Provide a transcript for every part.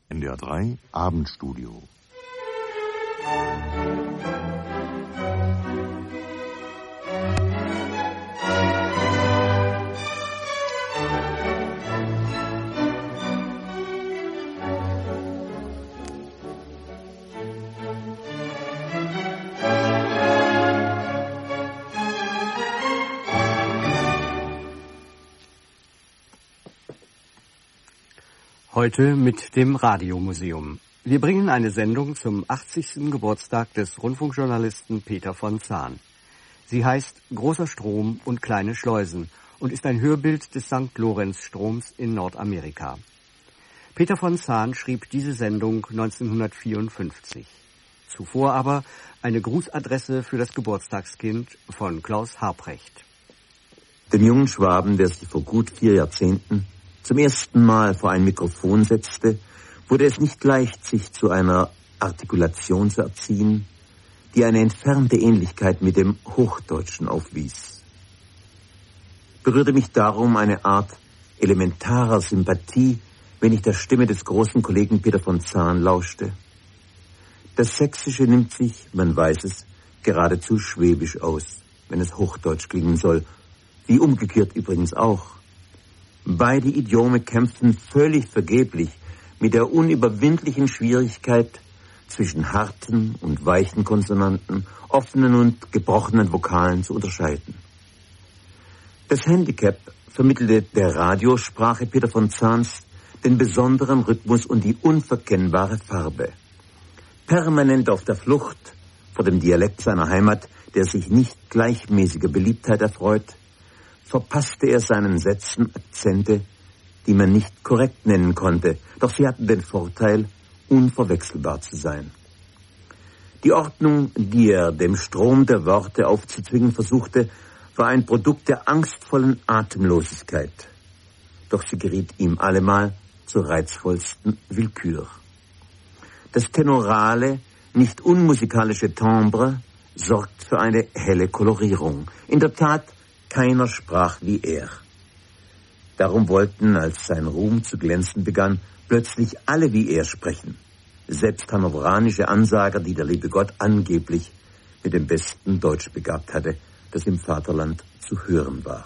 NDR 3 Abendstudio. Heute mit dem Radiomuseum. Wir bringen eine Sendung zum 80. Geburtstag des Rundfunkjournalisten Peter von Zahn. Sie heißt Großer Strom und kleine Schleusen und ist ein Hörbild des St. Lorenz-Stroms in Nordamerika. Peter von Zahn schrieb diese Sendung 1954. Zuvor aber eine Grußadresse für das Geburtstagskind von Klaus Harprecht. Dem jungen Schwaben, der sich vor gut 4 Jahrzehnten zum ersten Mal vor ein Mikrofon setzte, wurde es nicht leicht, sich zu einer Artikulation zu erziehen, die eine entfernte Ähnlichkeit mit dem Hochdeutschen aufwies. Berührte mich darum eine Art elementarer Sympathie, wenn ich der Stimme des großen Kollegen Peter von Zahn lauschte. Das Sächsische nimmt sich, man weiß es, geradezu schwäbisch aus, wenn es Hochdeutsch klingen soll, wie umgekehrt übrigens auch. Beide Idiome kämpfen völlig vergeblich mit der unüberwindlichen Schwierigkeit, zwischen harten und weichen Konsonanten, offenen und gebrochenen Vokalen zu unterscheiden. Das Handicap vermittelte der Radiosprache Peter von Zahns den besonderen Rhythmus und die unverkennbare Farbe. Permanent auf der Flucht vor dem Dialekt seiner Heimat, der sich nicht gleichmäßiger Beliebtheit erfreut, verpasste er seinen Sätzen Akzente, die man nicht korrekt nennen konnte, doch sie hatten den Vorteil, unverwechselbar zu sein. Die Ordnung, die er dem Strom der Worte aufzuzwingen versuchte, war ein Produkt der angstvollen Atemlosigkeit. Doch sie geriet ihm allemal zur reizvollsten Willkür. Das tenorale, nicht unmusikalische Timbre sorgt für eine helle Kolorierung. In der Tat, keiner sprach wie er. Darum wollten, als sein Ruhm zu glänzen begann, plötzlich alle wie er sprechen. Selbst hannoveranische Ansager, die der liebe Gott angeblich mit dem besten Deutsch begabt hatte, das im Vaterland zu hören war.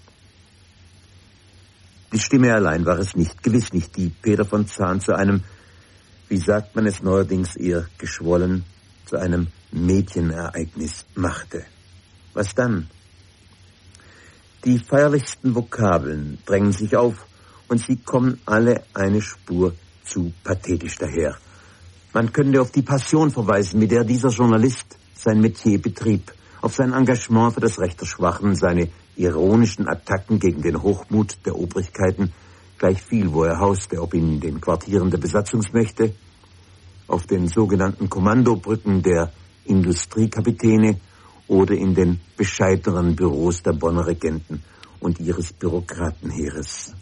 Die Stimme allein war es nicht, gewiss nicht, die Peter von Zahn zu einem, wie sagt man es neuerdings eher geschwollen, zu einem Mädchenereignis machte. Was dann? Die feierlichsten Vokabeln drängen sich auf und sie kommen alle eine Spur zu pathetisch daher. Man könnte auf die Passion verweisen, mit der dieser Journalist sein Metier betrieb, auf sein Engagement für das Recht der Schwachen, seine ironischen Attacken gegen den Hochmut der Obrigkeiten, gleich viel, wo er hauste, ob in den Quartieren der Besatzungsmächte, auf den sogenannten Kommandobrücken der Industriekapitäne oder in den bescheidenen Büros der Bonner Regenten und ihres Bürokratenheeres.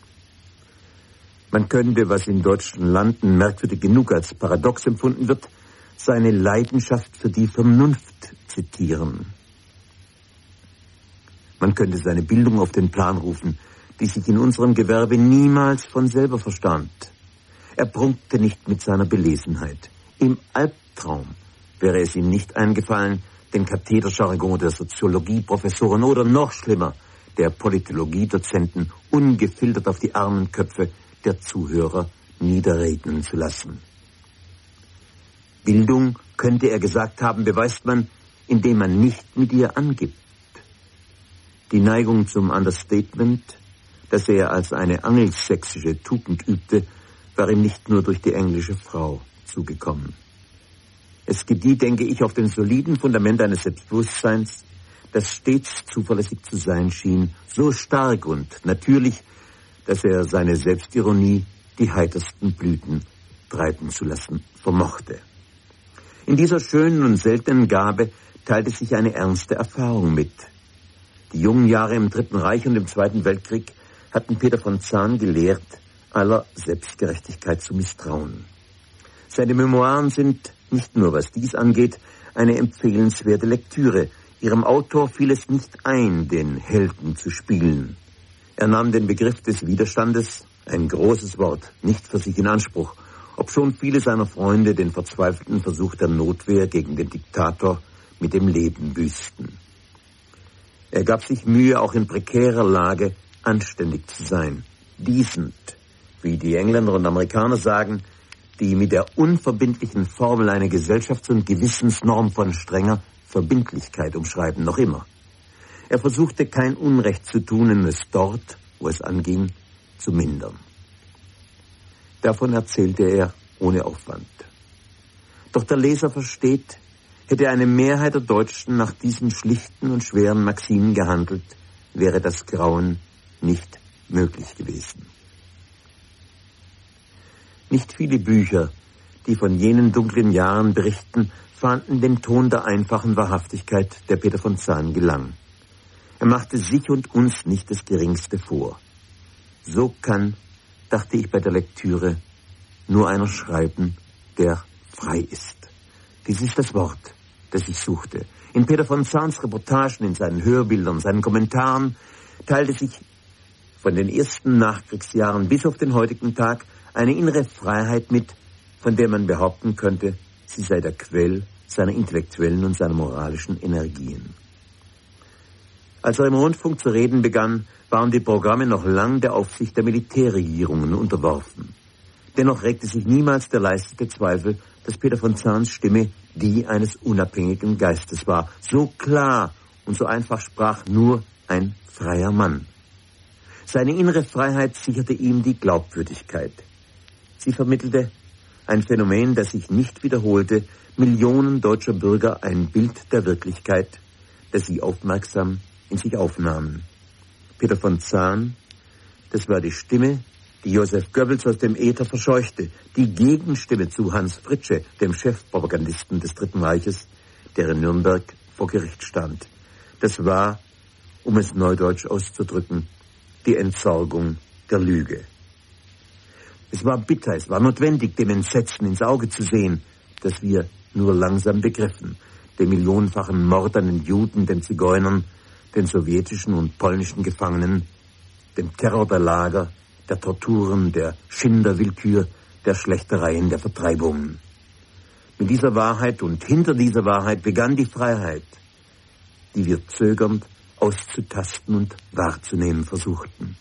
Man könnte, was in deutschen Landen merkwürdig genug als paradox empfunden wird, seine Leidenschaft für die Vernunft zitieren. Man könnte seine Bildung auf den Plan rufen, die sich in unserem Gewerbe niemals von selber verstand. Er prunkte nicht mit seiner Belesenheit. Im Albtraum wäre es ihm nicht eingefallen, den Kathederjargon der Soziologieprofessoren oder noch schlimmer, der Politologiedozenten ungefiltert auf die armen Köpfe der Zuhörer niederregnen zu lassen. Bildung, könnte er gesagt haben, beweist man, indem man nicht mit ihr angibt. Die Neigung zum Understatement, das er als eine angelsächsische Tugend übte, war ihm nicht nur durch die englische Frau zugekommen. Es gedieh, denke ich, auf dem soliden Fundament eines Selbstbewusstseins, das stets zuverlässig zu sein schien, so stark und natürlich, dass er seine Selbstironie die heitersten Blüten treiben zu lassen vermochte. In dieser schönen und seltenen Gabe teilte sich eine ernste Erfahrung mit. Die jungen Jahre im Dritten Reich und im Zweiten Weltkrieg hatten Peter von Zahn gelehrt, aller Selbstgerechtigkeit zu misstrauen. Seine Memoiren sind, nicht nur was dies angeht, eine empfehlenswerte Lektüre. Ihrem Autor fiel es nicht ein, den Helden zu spielen. Er nahm den Begriff des Widerstandes, ein großes Wort, nicht für sich in Anspruch, obschon viele seiner Freunde den verzweifelten Versuch der Notwehr gegen den Diktator mit dem Leben büßten. Er gab sich Mühe, auch in prekärer Lage anständig zu sein, decent, wie die Engländer und Amerikaner sagen, die mit der unverbindlichen Formel eine Gesellschafts- und Gewissensnorm von strenger Verbindlichkeit umschreiben, noch immer. Er versuchte, kein Unrecht zu tun und es dort, wo es anging, zu mindern. Davon erzählte er ohne Aufwand. Doch der Leser versteht, hätte eine Mehrheit der Deutschen nach diesen schlichten und schweren Maximen gehandelt, wäre das Grauen nicht möglich gewesen. Nicht viele Bücher, die von jenen dunklen Jahren berichten, fanden dem Ton der einfachen Wahrhaftigkeit, der Peter von Zahn gelang. Er machte sich und uns nicht das Geringste vor. So kann, dachte ich bei der Lektüre, nur einer schreiben, der frei ist. Dies ist das Wort, das ich suchte. In Peter von Zahns Reportagen, in seinen Hörbildern, seinen Kommentaren teilte sich von den ersten Nachkriegsjahren bis auf den heutigen Tag eine innere Freiheit mit, von der man behaupten könnte, sie sei der Quell seiner intellektuellen und seiner moralischen Energien. Als er im Rundfunk zu reden begann, waren die Programme noch lang der Aufsicht der Militärregierungen unterworfen. Dennoch regte sich niemals der leiseste Zweifel, dass Peter von Zahns Stimme die eines unabhängigen Geistes war. So klar und so einfach sprach nur ein freier Mann. Seine innere Freiheit sicherte ihm die Glaubwürdigkeit. Sie vermittelte ein Phänomen, das sich nicht wiederholte, Millionen deutscher Bürger ein Bild der Wirklichkeit, das sie aufmerksam in sich aufnahmen. Peter von Zahn, das war die Stimme, die Joseph Goebbels aus dem Äther verscheuchte, die Gegenstimme zu Hans Fritzsche, dem Chefpropagandisten des Dritten Reiches, der in Nürnberg vor Gericht stand. Das war, um es neudeutsch auszudrücken, die Entsorgung der Lüge. Es war bitter, es war notwendig, dem Entsetzen ins Auge zu sehen, das wir nur langsam begriffen, den millionenfachen Mord an den Juden, den Zigeunern, den sowjetischen und polnischen Gefangenen, dem Terror der Lager, der Torturen, der Schinderwillkür, der Schlechtereien, der Vertreibungen. Mit dieser Wahrheit und hinter dieser Wahrheit begann die Freiheit, die wir zögernd auszutasten und wahrzunehmen versuchten.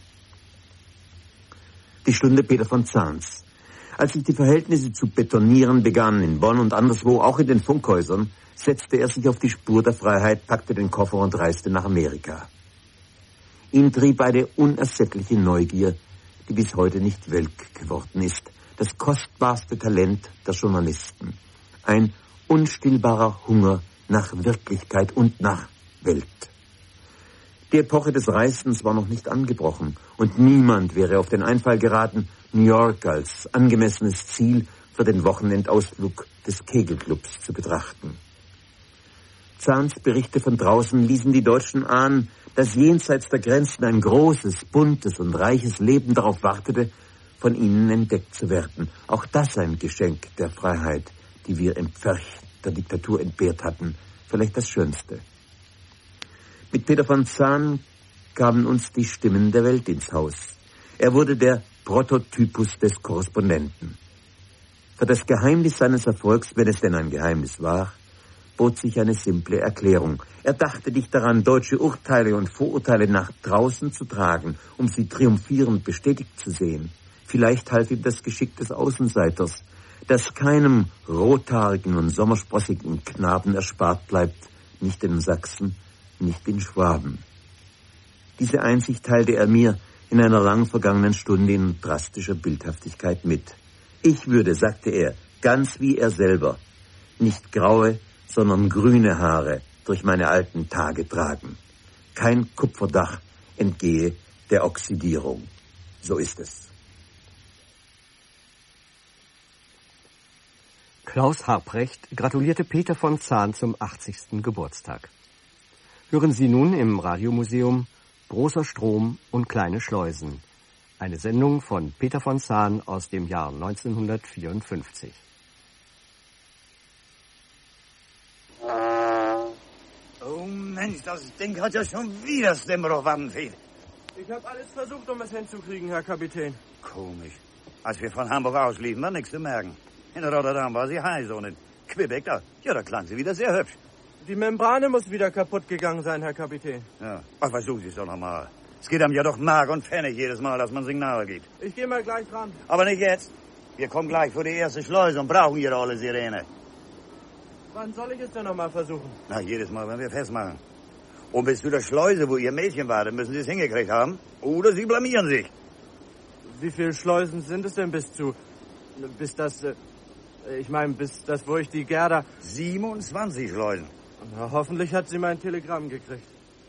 Die Stunde Peter von Zahns. Als sich die Verhältnisse zu betonieren begannen, in Bonn und anderswo, auch in den Funkhäusern, setzte er sich auf die Spur der Freiheit, packte den Koffer und reiste nach Amerika. Ihn trieb eine unersättliche Neugier, die bis heute nicht welk geworden ist. Das kostbarste Talent der Journalisten. Ein unstillbarer Hunger nach Wirklichkeit und nach Welt. Die Epoche des Reisens war noch nicht angebrochen und niemand wäre auf den Einfall geraten, New York als angemessenes Ziel für den Wochenendausflug des Kegelclubs zu betrachten. Zahns Berichte von draußen ließen die Deutschen ahnen, dass jenseits der Grenzen ein großes, buntes und reiches Leben darauf wartete, von ihnen entdeckt zu werden. Auch das ein Geschenk der Freiheit, die wir im Pferch der Diktatur entbehrt hatten, vielleicht das Schönste. Mit Peter von Zahn kamen uns die Stimmen der Welt ins Haus. Er wurde der Prototypus des Korrespondenten. Für das Geheimnis seines Erfolgs, wenn es denn ein Geheimnis war, bot sich eine simple Erklärung. Er dachte nicht daran, deutsche Urteile und Vorurteile nach draußen zu tragen, um sie triumphierend bestätigt zu sehen. Vielleicht half ihm das Geschick des Außenseiters, das keinem rothaarigen und sommersprossigen Knaben erspart bleibt, nicht in Sachsen, nicht in Schwaben. Diese Einsicht teilte er mir in einer lang vergangenen Stunde in drastischer Bildhaftigkeit mit. Ich würde, sagte er, ganz wie er selber, nicht graue, sondern grüne Haare durch meine alten Tage tragen. Kein Kupferdach entgehe der Oxidierung. So ist es. Klaus Harprecht gratulierte Peter von Zahn zum 80. Geburtstag. Hören Sie nun im Radiomuseum Großer Strom und kleine Schleusen. Eine Sendung von Peter von Zahn aus dem Jahr 1954. Oh Mensch, das Ding hat ja schon wieder das Dämmerung. Ich habe alles versucht, um es hinzukriegen, Herr Kapitän. Komisch. Als wir von Hamburg ausliefen, war nichts zu merken. In Rotterdam war sie heiß und in Quebec, da klang sie wieder sehr hübsch. Die Membrane muss wieder kaputt gegangen sein, Herr Kapitän. Ja, ach, versuchen Sie es doch nochmal. Es geht einem ja doch Mark und Pfennig jedes Mal, dass man Signale gibt. Ich gehe mal gleich dran. Aber nicht jetzt. Wir kommen gleich vor die erste Schleuse und brauchen Ihre olle Sirene. Wann soll ich es denn nochmal versuchen? Na, jedes Mal, wenn wir festmachen. Und bis zu der Schleuse, wo Ihr Mädchen wartet, müssen Sie es hingekriegt haben. Oder Sie blamieren sich. Wie viele Schleusen sind es denn bis das, wo ich die Gerda... 27 Schleusen. Na, hoffentlich hat sie mein Telegramm gekriegt.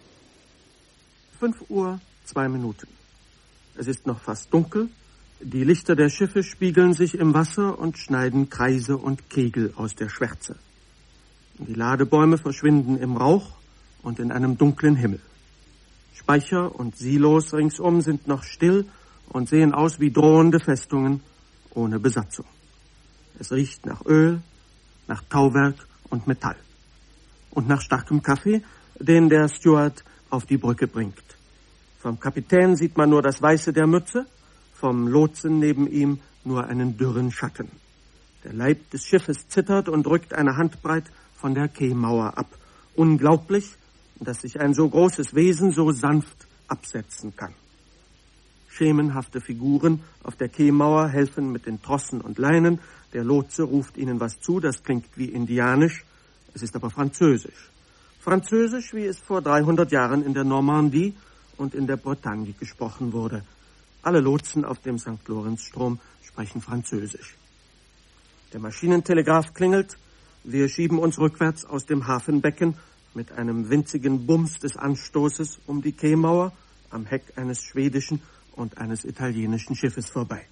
5 Uhr, 2 Minuten. Es ist noch fast dunkel. Die Lichter der Schiffe spiegeln sich im Wasser und schneiden Kreise und Kegel aus der Schwärze. Die Ladebäume verschwinden im Rauch und in einem dunklen Himmel. Speicher und Silos ringsum sind noch still und sehen aus wie drohende Festungen ohne Besatzung. Es riecht nach Öl, nach Tauwerk und Metall. Und nach starkem Kaffee, den der Steward auf die Brücke bringt. Vom Kapitän sieht man nur das Weiße der Mütze, vom Lotsen neben ihm nur einen dürren Schatten. Der Leib des Schiffes zittert und rückt eine Handbreit von der Quaymauer ab. Unglaublich, dass sich ein so großes Wesen so sanft absetzen kann. Schemenhafte Figuren auf der Quaymauer helfen mit den Trossen und Leinen. Der Lotse ruft ihnen was zu, das klingt wie indianisch, es ist aber französisch. Französisch, wie es vor 300 Jahren in der Normandie und in der Bretagne gesprochen wurde. Alle Lotsen auf dem St. Lorenzstrom sprechen Französisch. Der Maschinentelegraph klingelt. Wir schieben uns rückwärts aus dem Hafenbecken mit einem winzigen Bums des Anstoßes um die Quaymauer am Heck eines schwedischen und eines italienischen Schiffes vorbei.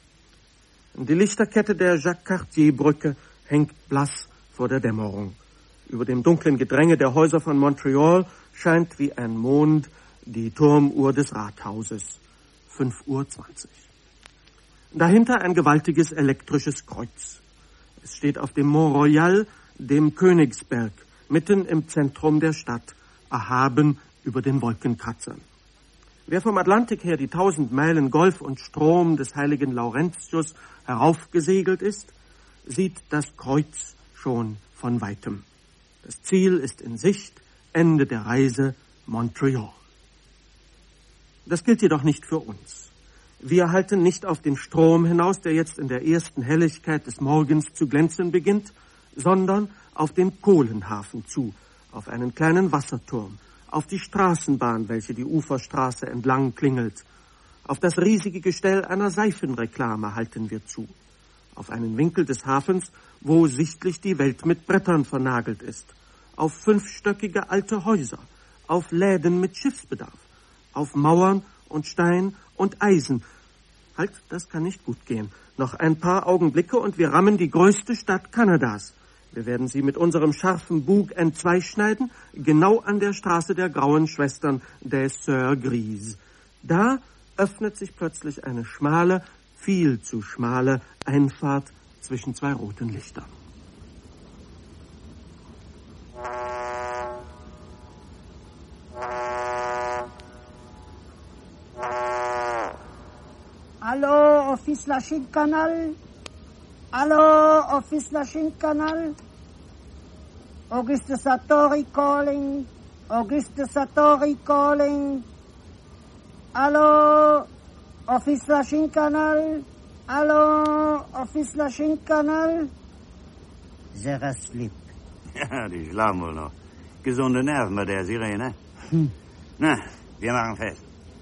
Die Lichterkette der Jacques-Cartier-Brücke hängt blass vor der Dämmerung. Über dem dunklen Gedränge der Häuser von Montreal scheint wie ein Mond die Turmuhr des Rathauses. 5:20 Uhr. Dahinter ein gewaltiges elektrisches Kreuz. Es steht auf dem Mont Royal, dem Königsberg, mitten im Zentrum der Stadt, erhaben über den Wolkenkratzern. Wer vom Atlantik her die 1000 Meilen Golf und Strom des heiligen Laurentius heraufgesegelt ist, sieht das Kreuz schon von weitem. Das Ziel ist in Sicht, Ende der Reise Montreal. Das gilt jedoch nicht für uns. Wir halten nicht auf den Strom hinaus, der jetzt in der ersten Helligkeit des Morgens zu glänzen beginnt, sondern auf den Kohlenhafen zu, auf einen kleinen Wasserturm, auf die Straßenbahn, welche die Uferstraße entlang klingelt. Auf das riesige Gestell einer Seifenreklame halten wir zu. Auf einen Winkel des Hafens, wo sichtlich die Welt mit Brettern vernagelt ist. Auf 5-stöckige alte Häuser, auf Läden mit Schiffsbedarf, auf Mauern und Stein und Eisen. Halt, das kann nicht gut gehen. Noch ein paar Augenblicke und wir rammen die größte Stadt Kanadas. Wir werden sie mit unserem scharfen Bug entzweischneiden, genau an der Straße der grauen Schwestern des Sœurs Grises. Da öffnet sich plötzlich eine schmale, viel zu schmale Einfahrt zwischen 2 roten Lichtern. Allô, Office Lachine Canal? Allô, Office Lachine Canal? Auguste Satori calling. Auguste Satori calling. Allô, Office Lachine Canal? Allô, Office Lachine Canal? Sehr asleep. Ja, die schlafen wohl noch. Gesunde Nerven bei der Sirene. Na, wir machen fest.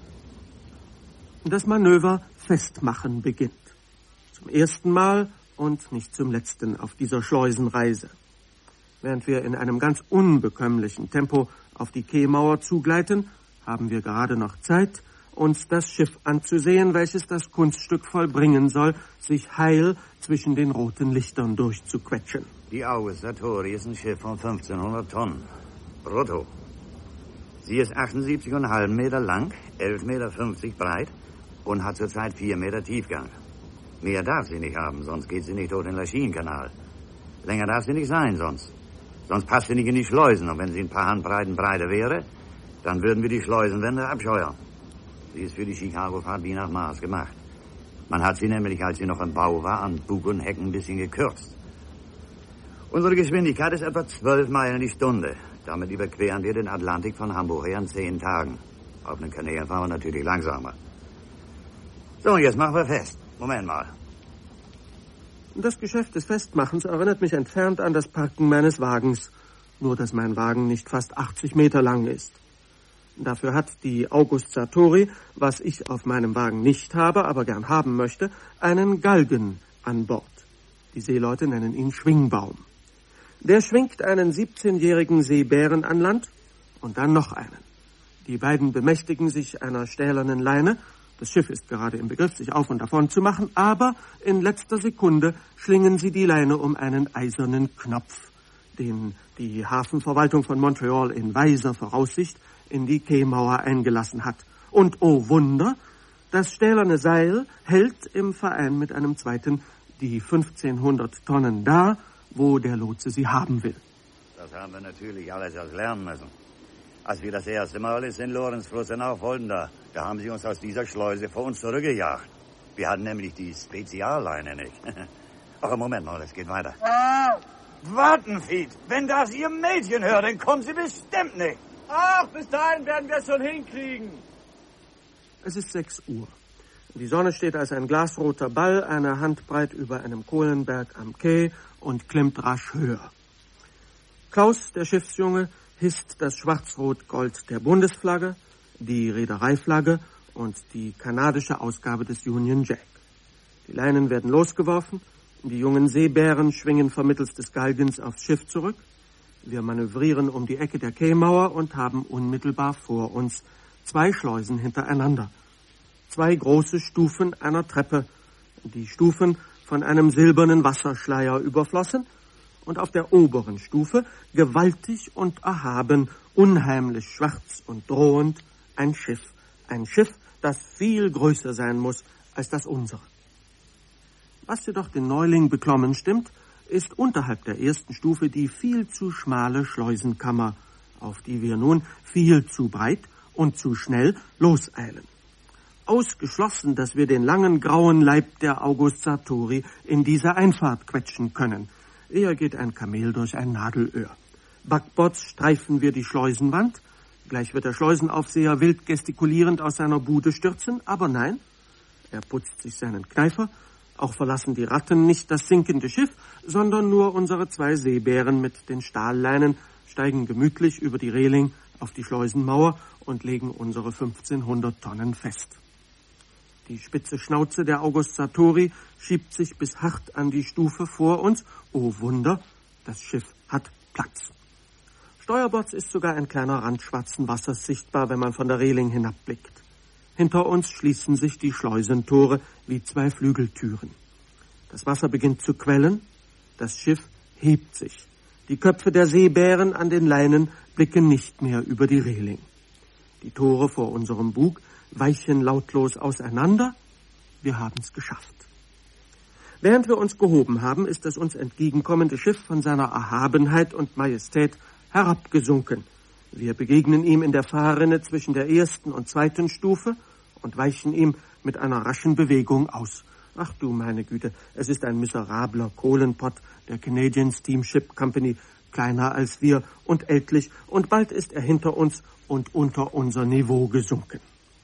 Das Manöver Festmachen beginnt. Zum ersten Mal und nicht zum letzten auf dieser Schleusenreise. Während wir in einem ganz unbekömmlichen Tempo auf die Quaymauer zugleiten, haben wir gerade noch Zeit, uns das Schiff anzusehen, welches das Kunststück vollbringen soll, sich heil zwischen den roten Lichtern durchzuquetschen. Die Augusta Tori ist ein Schiff von 1500 Tonnen. Brutto. Sie ist 78,5 Meter lang, 11,50 Meter breit und hat zurzeit 4 Meter Tiefgang. Mehr darf sie nicht haben, sonst geht sie nicht durch den Lachine-Kanal. Länger darf sie nicht sein, sonst passt sie nicht in die Schleusen. Und wenn sie ein paar Handbreiten breiter wäre, dann würden wir die Schleusenwände abscheuern. Sie ist für die Chicago-Fahrt wie nach Mars gemacht. Man hat sie nämlich, als sie noch im Bau war, an Bug und Heck ein bisschen gekürzt. Unsere Geschwindigkeit ist etwa 12 Meilen die Stunde. Damit überqueren wir den Atlantik von Hamburg her in 10 Tagen. Auf den Kanälen fahren wir natürlich langsamer. So, jetzt machen wir fest. Moment mal. Das Geschäft des Festmachens erinnert mich entfernt an das Parken meines Wagens. Nur, dass mein Wagen nicht fast 80 Meter lang ist. Dafür hat die August Sartori, was ich auf meinem Wagen nicht habe, aber gern haben möchte, einen Galgen an Bord. Die Seeleute nennen ihn Schwingbaum. Der schwingt einen 17-jährigen Seebären an Land und dann noch einen. Die beiden bemächtigen sich einer stählernen Leine. Das Schiff ist gerade im Begriff, sich auf und davon zu machen, aber in letzter Sekunde schlingen sie die Leine um einen eisernen Knopf, den die Hafenverwaltung von Montreal in weiser Voraussicht in die Quaimauer eingelassen hat. Und oh Wunder, das stählerne Seil hält im Verein mit einem zweiten die 1500 Tonnen da, wo der Lotse sie haben will. Das haben wir natürlich alles erst lernen müssen. Als wir das erste Mal in St. Lorenzflussen aufholten, da haben sie uns aus dieser Schleuse vor uns zurückgejagt. Wir hatten nämlich die Spezialleine nicht. Ach, Moment mal, es geht weiter. Warten, Fied. Wenn das Ihr Mädchen hört, dann kommen Sie bestimmt nicht. Ach, bis dahin werden wir es schon hinkriegen. Es ist 6 Uhr. Die Sonne steht als ein glasroter Ball eine Handbreit über einem Kohlenberg am Quai und klimmt rasch höher. Klaus, der Schiffsjunge, hisst das Schwarz-Rot-Gold der Bundesflagge, die Reedereiflagge und die kanadische Ausgabe des Union Jack. Die Leinen werden losgeworfen, die jungen Seebären schwingen vermittels des Galgens aufs Schiff zurück. Wir manövrieren um die Ecke der Quaimauer und haben unmittelbar vor uns 2 Schleusen hintereinander. 2 große Stufen einer Treppe, die Stufen von einem silbernen Wasserschleier überflossen und auf der oberen Stufe, gewaltig und erhaben, unheimlich schwarz und drohend, ein Schiff, das viel größer sein muss als das unsere. Was jedoch den Neuling beklommen stimmt, ist unterhalb der ersten Stufe die viel zu schmale Schleusenkammer, auf die wir nun viel zu breit und zu schnell loseilen. Ausgeschlossen, dass wir den langen grauen Leib der August Sartori in diese Einfahrt quetschen können. Eher geht ein Kamel durch ein Nadelöhr. Backbords streifen wir die Schleusenwand. Gleich wird der Schleusenaufseher wild gestikulierend aus seiner Bude stürzen, aber nein, er putzt sich seinen Kneifer. Auch verlassen die Ratten nicht das sinkende Schiff, sondern nur unsere 2 Seebären mit den Stahlleinen steigen gemütlich über die Reling auf die Schleusenmauer und legen unsere 1500 Tonnen fest. Die spitze Schnauze der August Sartori schiebt sich bis hart an die Stufe vor uns. Oh Wunder, das Schiff hat Platz. Steuerbords ist sogar ein kleiner Rand schwarzen Wassers sichtbar, wenn man von der Reling hinabblickt. Hinter uns schließen sich die Schleusentore wie 2 Flügeltüren. Das Wasser beginnt zu quellen, das Schiff hebt sich. Die Köpfe der Seebären an den Leinen blicken nicht mehr über die Reling. Die Tore vor unserem Bug weichen lautlos auseinander. Wir haben's geschafft. Während wir uns gehoben haben, ist das uns entgegenkommende Schiff von seiner Erhabenheit und Majestät herabgesunken. Wir begegnen ihm in der Fahrrinne zwischen der ersten und zweiten Stufe und weichen ihm mit einer raschen Bewegung aus. Ach du meine Güte, es ist ein miserabler Kohlenpott der Canadian Steamship Company, kleiner als wir und ältlich, und bald ist er hinter uns und unter unser Niveau gesunken.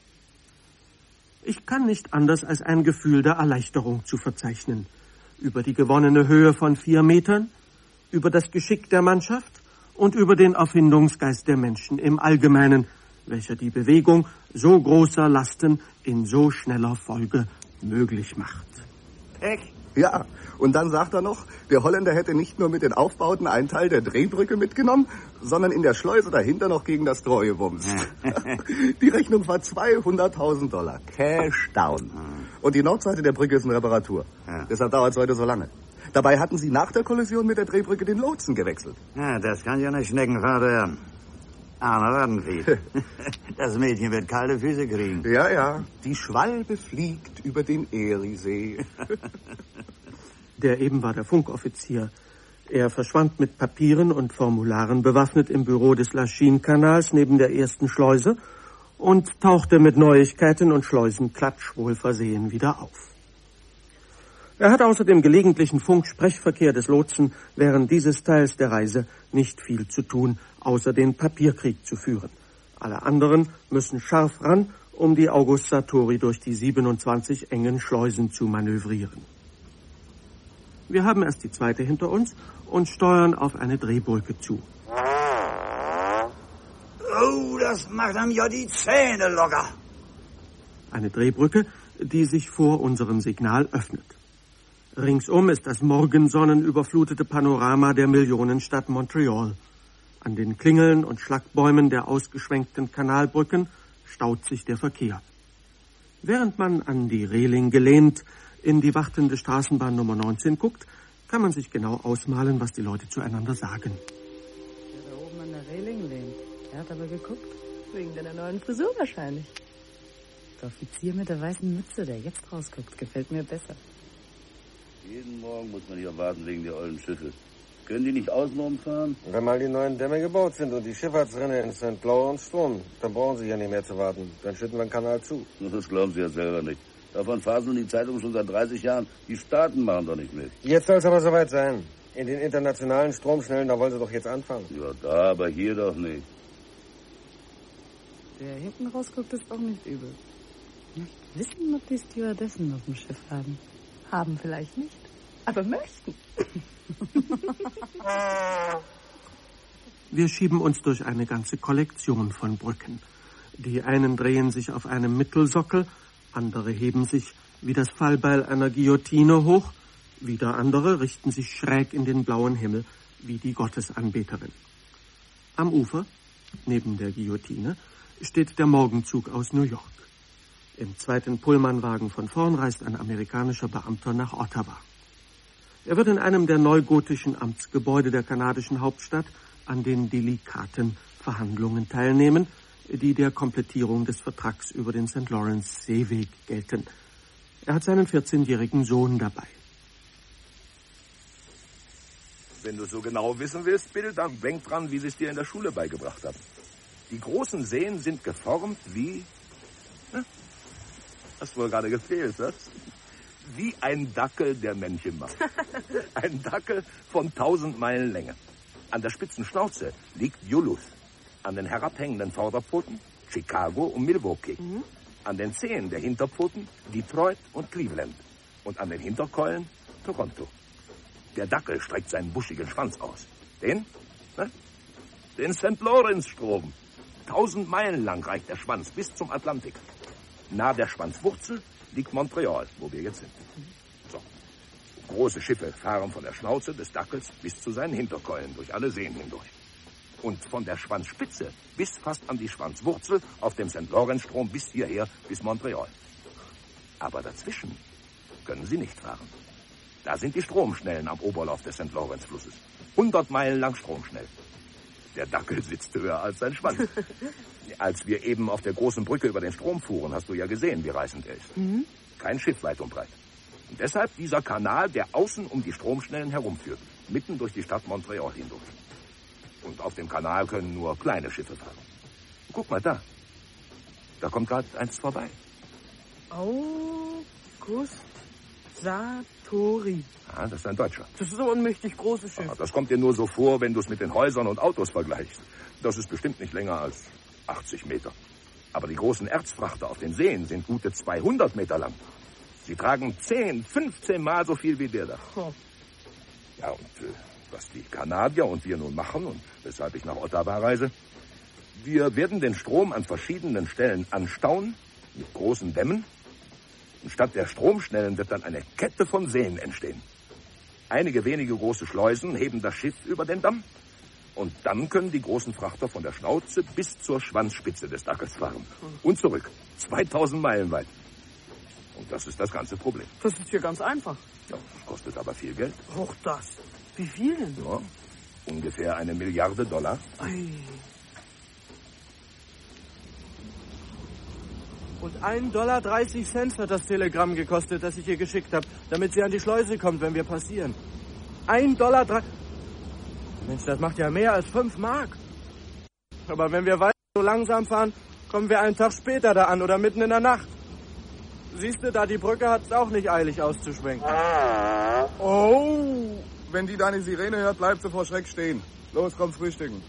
Ich kann nicht anders als ein Gefühl der Erleichterung zu verzeichnen. Über die gewonnene Höhe von 4 Metern, über das Geschick der Mannschaft und über den Erfindungsgeist der Menschen im Allgemeinen, welcher die Bewegung so großer Lasten in so schneller Folge möglich macht. Pech? Ja, und dann sagt er noch, der Holländer hätte nicht nur mit den Aufbauten einen Teil der Drehbrücke mitgenommen, sondern in der Schleuse dahinter noch gegen das Tor gebumst. Die Rechnung war $200.000. Cash down. Und die Nordseite der Brücke ist in Reparatur. Ja. Deshalb dauert es heute so lange. Dabei hatten sie nach der Kollision mit der Drehbrücke den Lotsen gewechselt. Ja, das kann ja eine Schneckenfahrt werden. Armer Rattenfied. Das Mädchen wird kalte Füße kriegen. Ja, ja. Die Schwalbe fliegt über den Eriesee. Der eben war der Funkoffizier. Er verschwand mit Papieren und Formularen bewaffnet im Büro des Lachine-Kanals neben der ersten Schleuse und tauchte mit Neuigkeiten und Schleusenklatsch wohlversehen wieder auf. Er hat außer dem gelegentlichen Funk-Sprechverkehr des Lotsen während dieses Teils der Reise nicht viel zu tun, außer den Papierkrieg zu führen. Alle anderen müssen scharf ran, um die August Sartori durch die 27 engen Schleusen zu manövrieren. Wir haben erst die zweite hinter uns und steuern auf eine Drehbrücke zu. Oh, das macht einem ja die Zähne locker. Eine Drehbrücke, die sich vor unserem Signal öffnet. Ringsum ist das morgensonnenüberflutete Panorama der Millionenstadt Montreal. An den Klingeln und Schlagbäumen der ausgeschwenkten Kanalbrücken staut sich der Verkehr. Während man an die Reling gelehnt in die wartende Straßenbahn Nummer 19 guckt, kann man sich genau ausmalen, was die Leute zueinander sagen. Der da oben an der Reling lehnt. Er hat aber geguckt. Wegen deiner neuen Frisur wahrscheinlich. Der Offizier mit der weißen Mütze, der jetzt rausguckt, gefällt mir besser. Jeden Morgen muss man hier warten wegen der ollen Schiffe. Können die nicht außenrum fahren? Wenn mal die neuen Dämme gebaut sind und die Schifffahrtsrinne in St. Lawrence Strom, dann brauchen sie ja nicht mehr zu warten. Dann schütten wir den Kanal zu. Das glauben Sie ja selber nicht. Davon faseln die Zeitungen schon seit 30 Jahren. Die Staaten machen doch nicht mit. Jetzt soll es aber soweit sein. In den internationalen Stromschnellen, da wollen sie doch jetzt anfangen. Ja, da, aber hier doch nicht. Wer hinten rausguckt, ist auch nicht übel. Ich möchte wissen, ob die Stewardessen auf dem Schiff haben. Haben vielleicht nicht, aber möchten. Wir schieben uns durch eine ganze Kollektion von Brücken. Die einen drehen sich auf einem Mittelsockel, andere heben sich wie das Fallbeil einer Guillotine hoch, wieder andere richten sich schräg in den blauen Himmel wie die Gottesanbeterin. Am Ufer, neben der Guillotine, steht der Morgenzug aus New York. Im zweiten Pullmanwagen von vorn reist ein amerikanischer Beamter nach Ottawa. Er wird in einem der neugotischen Amtsgebäude der kanadischen Hauptstadt an den delikaten Verhandlungen teilnehmen, die der Komplettierung des Vertrags über den St. Lawrence Seeweg gelten. Er hat seinen 14-jährigen Sohn dabei. Wenn du so genau wissen willst, Bill, dann denk dran, wie sie es dir in der Schule beigebracht haben. Die großen Seen sind geformt wie... Hast wohl gerade gefehlt, was? Wie ein Dackel, der Männchen macht. Ein Dackel von 1000 Meilen Länge. An der spitzen Schnauze liegt Duluth. An den herabhängenden Vorderpfoten Chicago und Milwaukee. An den Zehen der Hinterpfoten Detroit und Cleveland. Und an den Hinterkeulen Toronto. Der Dackel streckt seinen buschigen Schwanz aus. Den St. Lawrence Strom. 1000 Meilen lang reicht der Schwanz bis zum Atlantik. Nahe der Schwanzwurzel liegt Montreal, wo wir jetzt sind. So. Große Schiffe fahren von der Schnauze des Dackels bis zu seinen Hinterkeulen durch alle Seen hindurch. Und von der Schwanzspitze bis fast an die Schwanzwurzel auf dem St. Lawrence-Strom bis hierher, bis Montreal. Aber dazwischen können sie nicht fahren. Da sind die Stromschnellen am Oberlauf des St. Lawrence-Flusses. 100 Meilen lang stromschnell. Der Dackel sitzt höher als sein Schwanz. Als wir eben auf der großen Brücke über den Strom fuhren, hast du ja gesehen, wie reißend er ist. Kein Schiff weit und breit. Und deshalb dieser Kanal, der außen um die Stromschnellen herumführt, mitten durch die Stadt Montreal hindurch. Und auf dem Kanal können nur kleine Schiffe fahren. Guck mal da. Da kommt gerade eins vorbei. August Sartori. Ah, das ist ein Deutscher. Das ist so ein mächtig großes Schiff. Das kommt dir nur so vor, wenn du es mit den Häusern und Autos vergleichst. Das ist bestimmt nicht länger als 80 Meter. Aber die großen Erzfrachter auf den Seen sind gute 200 Meter lang. Sie tragen 10, 15 Mal so viel wie der da. Ja, und was die Kanadier und wir nun machen und weshalb ich nach Ottawa reise, wir werden den Strom an verschiedenen Stellen anstauen mit großen Dämmen. Und statt der Stromschnellen wird dann eine Kette von Seen entstehen. Einige wenige große Schleusen heben das Schiff über den Damm. Und dann können die großen Frachter von der Schnauze bis zur Schwanzspitze des Dackels fahren. Und zurück. 2000 Meilen weit. Und das ist das ganze Problem. Das ist hier ganz einfach. Ja, das kostet aber viel Geld. Auch das. Wie viel denn? Ja, ungefähr $1 Milliarde. Ei. Und $1,30 hat das Telegramm gekostet, das ich ihr geschickt habe, damit sie an die Schleuse kommt, wenn wir passieren. $1,30. Mensch, das macht ja mehr als 5 Mark. Aber wenn wir weiter so langsam fahren, kommen wir einen Tag später da an oder mitten in der Nacht. Siehst du, da die Brücke hat's auch nicht eilig auszuschwenken. Oh, wenn die deine Sirene hört, bleibt sie vor Schreck stehen. Los, komm frühstücken.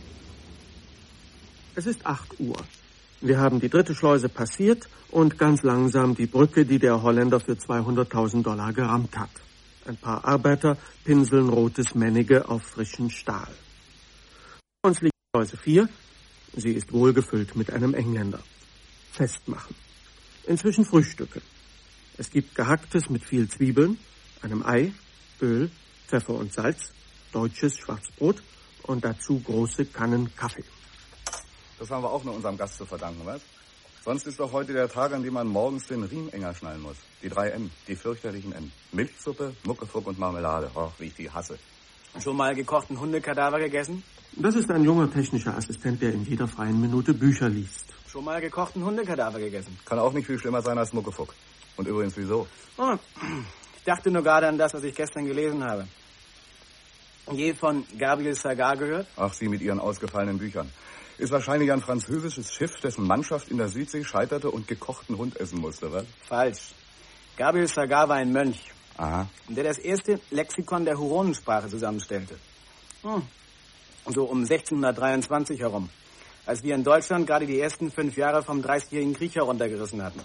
Es ist 8 Uhr. Wir haben die 3. Schleuse passiert und ganz langsam die Brücke, die der Holländer für $200.000 gerammt hat. Ein paar Arbeiter pinseln rotes Männige auf frischen Stahl. Vor uns liegt Schleuse 4. Sie ist wohlgefüllt mit einem Engländer. Festmachen. Inzwischen Frühstücke. Es gibt Gehacktes mit viel Zwiebeln, einem Ei, Öl, Pfeffer und Salz, deutsches Schwarzbrot und dazu große Kannen Kaffee. Das haben wir auch nur unserem Gast zu verdanken, was? Sonst ist doch heute der Tag, an dem man morgens den Riemen enger schnallen muss. Die 3 M, die fürchterlichen M. Milchsuppe, Muckefuck und Marmelade. Och, wie ich die hasse. Schon mal gekochten Hundekadaver gegessen? Das ist ein junger technischer Assistent, der in jeder freien Minute Bücher liest. Schon mal gekochten Hundekadaver gegessen? Kann auch nicht viel schlimmer sein als Muckefuck. Und übrigens, wieso? Oh, ich dachte nur gerade an das, was ich gestern gelesen habe. Je von Gabriel Sagar gehört? Ach, Sie mit Ihren ausgefallenen Büchern. Ist wahrscheinlich ein französisches Schiff, dessen Mannschaft in der Südsee scheiterte und gekochten Hund essen musste, was? Falsch. Gabriel Sagar war ein Mönch. Aha. Der das erste Lexikon der Huronensprache zusammenstellte. So um 1623 herum. Als wir in Deutschland gerade die ersten 5 Jahre vom 30-jährigen Krieg heruntergerissen hatten.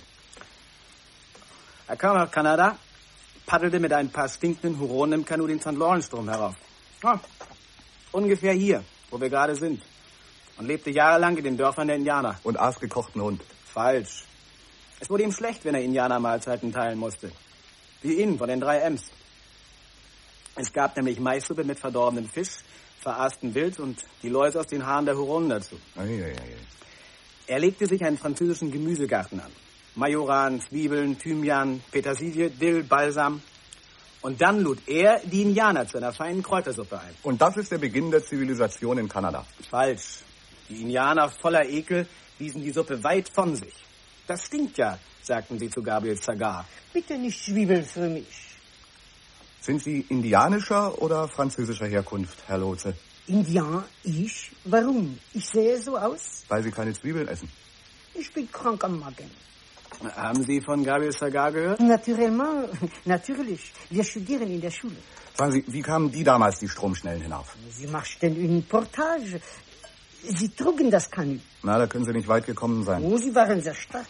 Er kam nach Kanada, paddelte mit ein paar stinkenden Huronen im Kanu den St. Lawrence-Strom herauf. Ungefähr hier, wo wir gerade sind. Und lebte jahrelang in den Dörfern der Indianer. Und aß gekochten Hund. Falsch. Es wurde ihm schlecht, wenn er Indianermahlzeiten teilen musste. Wie Ihnen von den 3 Ms. Es gab nämlich Maissuppe mit verdorbenem Fisch, veraastem Wild und die Läuse aus den Haaren der Huronen dazu. Er legte sich einen französischen Gemüsegarten an. Majoran, Zwiebeln, Thymian, Petersilie, Dill, Balsam. Und dann lud er die Indianer zu einer feinen Kräutersuppe ein. Und das ist der Beginn der Zivilisation in Kanada. Falsch. Die Indianer voller Ekel wiesen die Suppe weit von sich. Das stinkt ja, sagten sie zu Gabriel Sagar. Bitte nicht Zwiebeln für mich. Sind Sie indianischer oder französischer Herkunft, Herr Lotse? Indian, ich? Warum? Ich sehe so aus? Weil Sie keine Zwiebeln essen. Ich bin krank am Magen. Haben Sie von Gabriel Sagar gehört? Natürlich. Wir studieren in der Schule. Sagen Sie, wie kamen die damals die Stromschnellen hinauf? Sie machten une Portage. Sie trugen das Kanu. Na, da können Sie nicht weit gekommen sein. Oh, Sie waren sehr stark.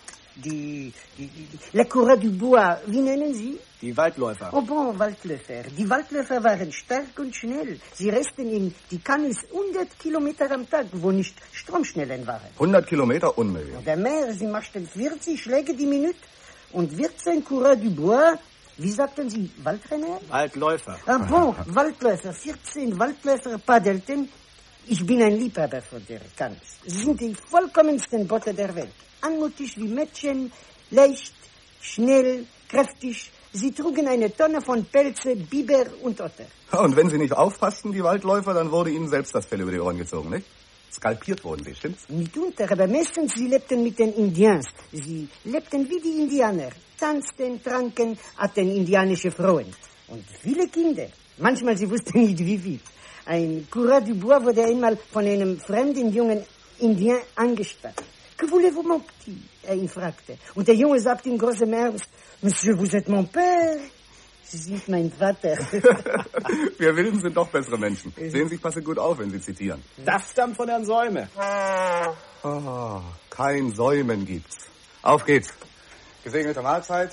La Coureur du Bois, wie nennen Sie? Die Waldläufer. Oh bon, Waldläufer. Die Waldläufer waren stark und schnell. Sie reisten in die Kanus 100 Kilometer am Tag, wo nicht Stromschnellen waren. 100 Kilometer unmöglich. Oder mehr, sie machten 40 Schläge die Minute. Und 14 Coureur du Bois, wie sagten Sie, Waldrenner? Waldläufer. Ah bon, Waldläufer. 14 Waldläufer paddelten. Ich bin ein Liebhaber von der Kanus. Sie sind die vollkommensten Boote der Welt. Anmutig wie Mädchen, leicht, schnell, kräftig. Sie trugen eine Tonne von Pelze, Biber und Otter. Und wenn Sie nicht aufpassten, die Waldläufer, dann wurde Ihnen selbst das Fell über die Ohren gezogen, nicht? Skalpiert wurden Sie, stimmt's? Mitunter, aber meistens sie lebten mit den Indians. Sie lebten wie die Indianer. Tanzten, tranken, hatten indianische Frauen. Und viele Kinder. Manchmal, sie wussten nicht wie viel. Ein Coureur du Bois wurde einmal von einem fremden jungen Indien angestarrt. Que voulez-vous, mon petit? Ihn fragte. Und der Junge sagte in großem Ernst, Monsieur, vous êtes mon père. Sie sind mein Vater. Wir Wilden sind doch bessere Menschen. Sehen Sie, ich passe gut auf, wenn Sie zitieren. Das stammt von Herrn Säume. Oh, kein Säumen gibt's. Auf geht's. Gesegnete Mahlzeit.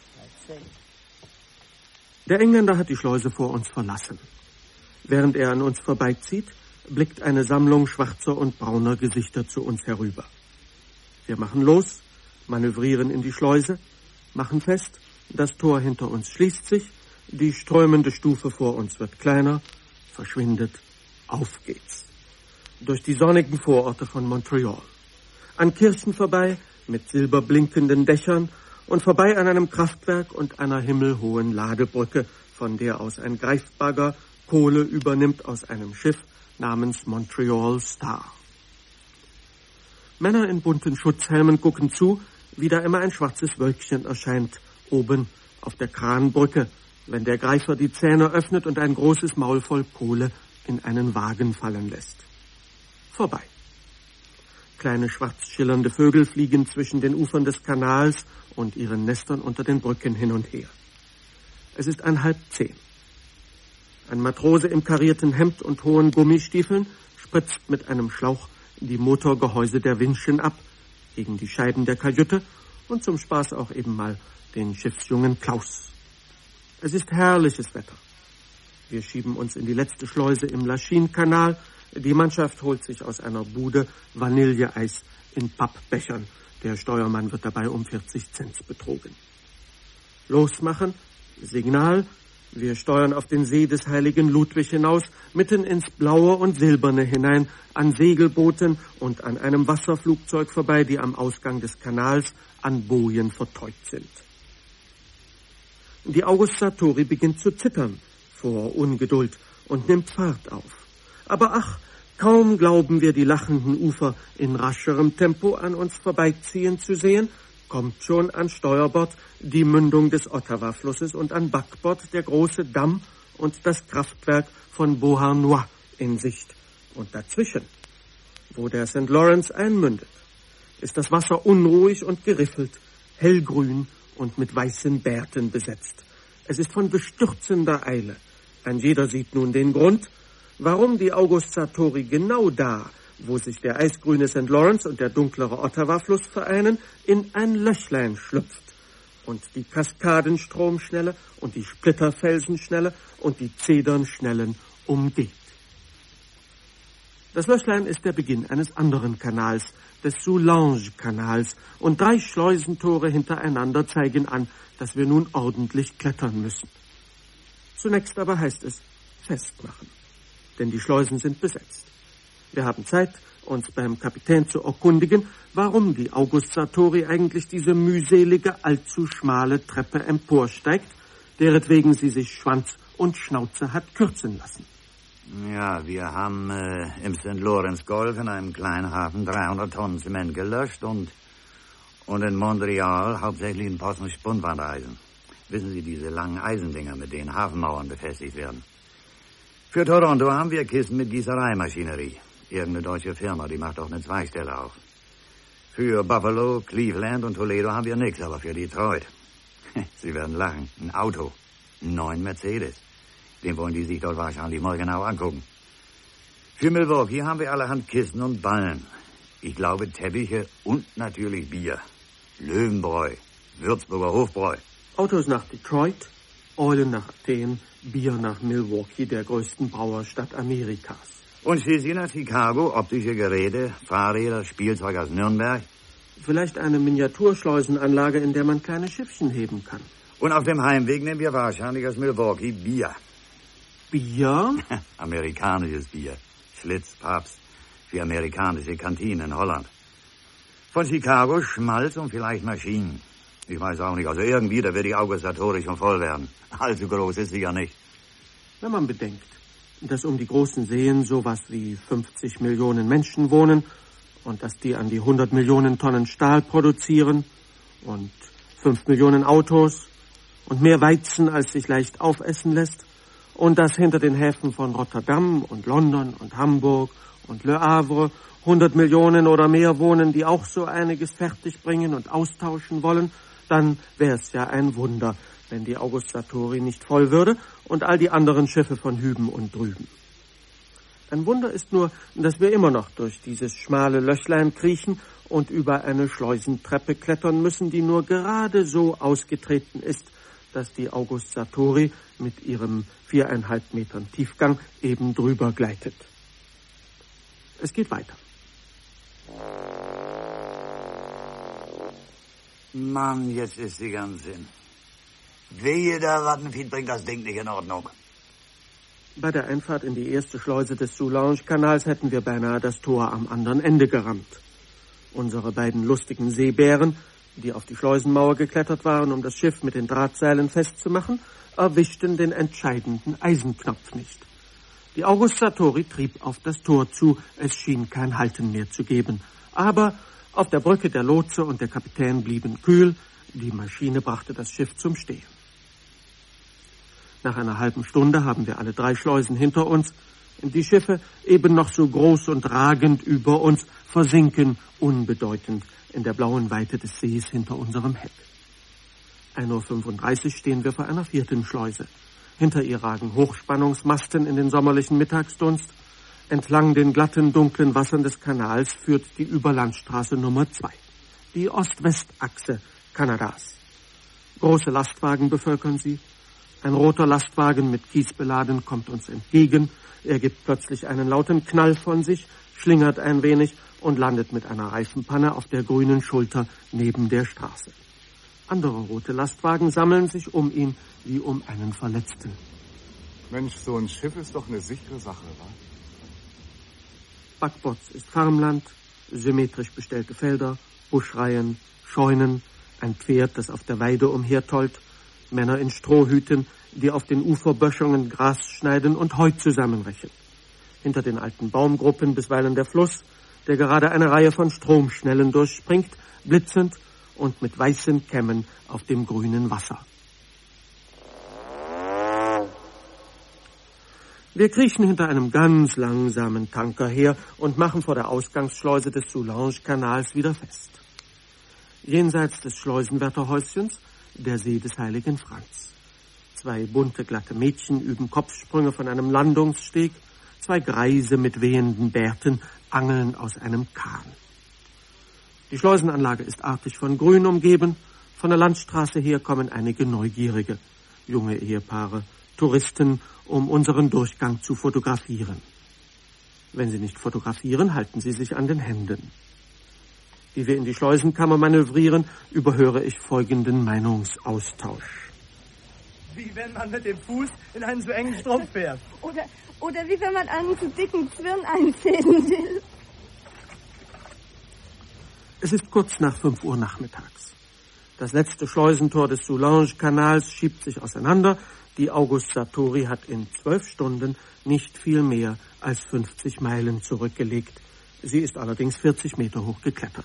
Der Engländer hat die Schleuse vor uns verlassen. Während er an uns vorbeizieht, blickt eine Sammlung schwarzer und brauner Gesichter zu uns herüber. Wir machen los, manövrieren in die Schleuse, machen fest, das Tor hinter uns schließt sich, die strömende Stufe vor uns wird kleiner, verschwindet, auf geht's. Durch die sonnigen Vororte von Montreal. An Kirchen vorbei, mit silberblinkenden Dächern und vorbei an einem Kraftwerk und einer himmelhohen Ladebrücke, von der aus ein Greifbagger Kohle übernimmt aus einem Schiff namens Montreal Star. Männer in bunten Schutzhelmen gucken zu, wie da immer ein schwarzes Wölkchen erscheint, oben auf der Kranbrücke, wenn der Greifer die Zähne öffnet und ein großes Maul voll Kohle in einen Wagen fallen lässt. Vorbei. Kleine schwarz schillernde Vögel fliegen zwischen den Ufern des Kanals und ihren Nestern unter den Brücken hin und her. Es ist 9:30. Ein Matrose im karierten Hemd und hohen Gummistiefeln spritzt mit einem Schlauch die Motorgehäuse der Winschen ab, gegen die Scheiben der Kajüte und zum Spaß auch eben mal den Schiffsjungen Klaus. Es ist herrliches Wetter. Wir schieben uns in die letzte Schleuse im Lachine-Kanal. Die Mannschaft holt sich aus einer Bude Vanilleeis in Pappbechern. Der Steuermann wird dabei um 40 Cent betrogen. Losmachen, Signal. Wir steuern auf den See des heiligen Ludwig hinaus, mitten ins Blaue und Silberne hinein, an Segelbooten und an einem Wasserflugzeug vorbei, die am Ausgang des Kanals an Bojen vertäut sind. Die August Sartori beginnt zu zittern vor Ungeduld und nimmt Fahrt auf. Aber ach, kaum glauben wir, die lachenden Ufer in rascherem Tempo an uns vorbeiziehen zu sehen, kommt schon an Steuerbord die Mündung des Ottawa-Flusses und an Backbord der große Damm und das Kraftwerk von Beauharnois in Sicht. Und dazwischen, wo der St. Lawrence einmündet, ist das Wasser unruhig und geriffelt, hellgrün und mit weißen Bärten besetzt. Es ist von bestürzender Eile. Ein jeder sieht nun den Grund, warum die August Sartori genau da, wo sich der eisgrüne St. Lawrence und der dunklere Ottawa-Fluss vereinen, in ein Löchlein schlüpft und die Kaskadenstromschnelle und die Splitterfelsenschnelle und die Zedernschnellen umgeht. Das Löchlein ist der Beginn eines anderen Kanals, des Soulange-Kanals, und 3 Schleusentore hintereinander zeigen an, dass wir nun ordentlich klettern müssen. Zunächst aber heißt es festmachen, denn die Schleusen sind besetzt. Wir haben Zeit, uns beim Kapitän zu erkundigen, warum die August Sartori eigentlich diese mühselige, allzu schmale Treppe emporsteigt, deretwegen sie sich Schwanz und Schnauze hat kürzen lassen. Ja, wir haben im St. Lawrence Golf in einem kleinen Hafen 300 Tonnen Zement gelöscht und in Montreal hauptsächlich in Post- und Spundwandeisen. Wissen Sie, diese langen Eisendinger, mit denen Hafenmauern befestigt werden. Für Toronto haben wir Kisten mit Gießereimaschinerie. Irgendeine deutsche Firma, die macht auch eine Zweigstelle auf. Für Buffalo, Cleveland und Toledo haben wir nichts, aber für Detroit. Sie werden lachen. Ein Auto. Ein 9 Mercedes. Den wollen die sich dort wahrscheinlich mal genau angucken. Für Milwaukee haben wir allerhand Kisten und Ballen. Ich glaube Teppiche und natürlich Bier. Löwenbräu, Würzburger Hofbräu. Autos nach Detroit, Eulen nach Athen, Bier nach Milwaukee, der größten Brauerstadt Amerikas. Und schließlich nach Chicago, optische Geräte, Fahrräder, Spielzeug aus Nürnberg. Vielleicht eine Miniaturschleusenanlage, in der man kleine Schiffchen heben kann. Und auf dem Heimweg nehmen wir wahrscheinlich aus Milwaukee Bier. Bier? Amerikanisches Bier. Schlitz, Papst. Für amerikanische Kantinen in Holland. Von Chicago Schmalz und vielleicht Maschinen. Ich weiß auch nicht. Also irgendwie, da wird die August Sartori schon voll werden. Allzu groß ist sie ja nicht. Wenn man bedenkt, dass um die großen Seen sowas wie 50 Millionen Menschen wohnen und dass die an die 100 Millionen Tonnen Stahl produzieren und 5 Millionen Autos und mehr Weizen, als sich leicht aufessen lässt, und dass hinter den Häfen von Rotterdam und London und Hamburg und Le Havre 100 Millionen oder mehr wohnen, die auch so einiges fertigbringen und austauschen wollen, dann wäre es ja ein Wunder, wenn die August Sartori nicht voll würde und all die anderen Schiffe von hüben und drüben. Ein Wunder ist nur, dass wir immer noch durch dieses schmale Löchlein kriechen und über eine Schleusentreppe klettern müssen, die nur gerade so ausgetreten ist, dass die August Sartori mit ihrem 4,5 Metern Tiefgang eben drüber gleitet. Es geht weiter. Mann, jetzt ist sie ganz hin. Wehe, der Wattenfied bringt das Ding nicht in Ordnung. Bei der Einfahrt in die erste Schleuse des Soulange-Kanals hätten wir beinahe das Tor am anderen Ende gerammt. Unsere beiden lustigen Seebären, die auf die Schleusenmauer geklettert waren, um das Schiff mit den Drahtseilen festzumachen, erwischten den entscheidenden Eisenknopf nicht. Die August Sartori trieb auf das Tor zu, es schien kein Halten mehr zu geben. Aber auf der Brücke der Lotse und der Kapitän blieben kühl, die Maschine brachte das Schiff zum Stehen. Nach einer halben Stunde haben wir alle 3 Schleusen hinter uns. Die Schiffe, eben noch so groß und ragend über uns, versinken unbedeutend in der blauen Weite des Sees hinter unserem Heck. 1:35 Uhr stehen wir vor einer 4. Schleuse. Hinter ihr ragen Hochspannungsmasten in den sommerlichen Mittagsdunst. Entlang den glatten, dunklen Wassern des Kanals führt die Überlandstraße Nummer 2, die Ost-West-Achse Kanadas. Große Lastwagen bevölkern sie. Ein roter Lastwagen mit Kies beladen kommt uns entgegen. Er gibt plötzlich einen lauten Knall von sich, schlingert ein wenig und landet mit einer Reifenpanne auf der grünen Schulter neben der Straße. Andere rote Lastwagen sammeln sich um ihn wie um einen Verletzten. Mensch, so ein Schiff ist doch eine sichere Sache, wa? Backbotts ist Farmland, symmetrisch bestellte Felder, Buschreihen, Scheunen, ein Pferd, das auf der Weide umhertollt, Männer in Strohhüten, die auf den Uferböschungen Gras schneiden und Heu zusammenrechen. Hinter den alten Baumgruppen bisweilen der Fluss, der gerade eine Reihe von Stromschnellen durchspringt, blitzend und mit weißen Kämmen auf dem grünen Wasser. Wir kriechen hinter einem ganz langsamen Tanker her und machen vor der Ausgangsschleuse des Soulange-Kanals wieder fest. Jenseits des Schleusenwärterhäuschens der See des heiligen Franz. 2 bunte, glatte Mädchen üben Kopfsprünge von einem Landungssteg. 2 Greise mit wehenden Bärten angeln aus einem Kahn. Die Schleusenanlage ist artig von Grün umgeben. Von der Landstraße her kommen einige Neugierige, junge Ehepaare, Touristen, um unseren Durchgang zu fotografieren. Wenn sie nicht fotografieren, halten sie sich an den Händen. Wie wir in die Schleusenkammer manövrieren, überhöre ich folgenden Meinungsaustausch. Wie wenn man mit dem Fuß in einen so engen Strumpf fährt. Oder wie wenn man einen zu dicken Zwirn einfäden will. Es ist kurz nach 5 Uhr nachmittags. Das letzte Schleusentor des Soulange-Kanals schiebt sich auseinander. Die Auguste Sartori hat in 12 Stunden nicht viel mehr als 50 Meilen zurückgelegt. Sie ist allerdings 40 Meter hoch geklettert.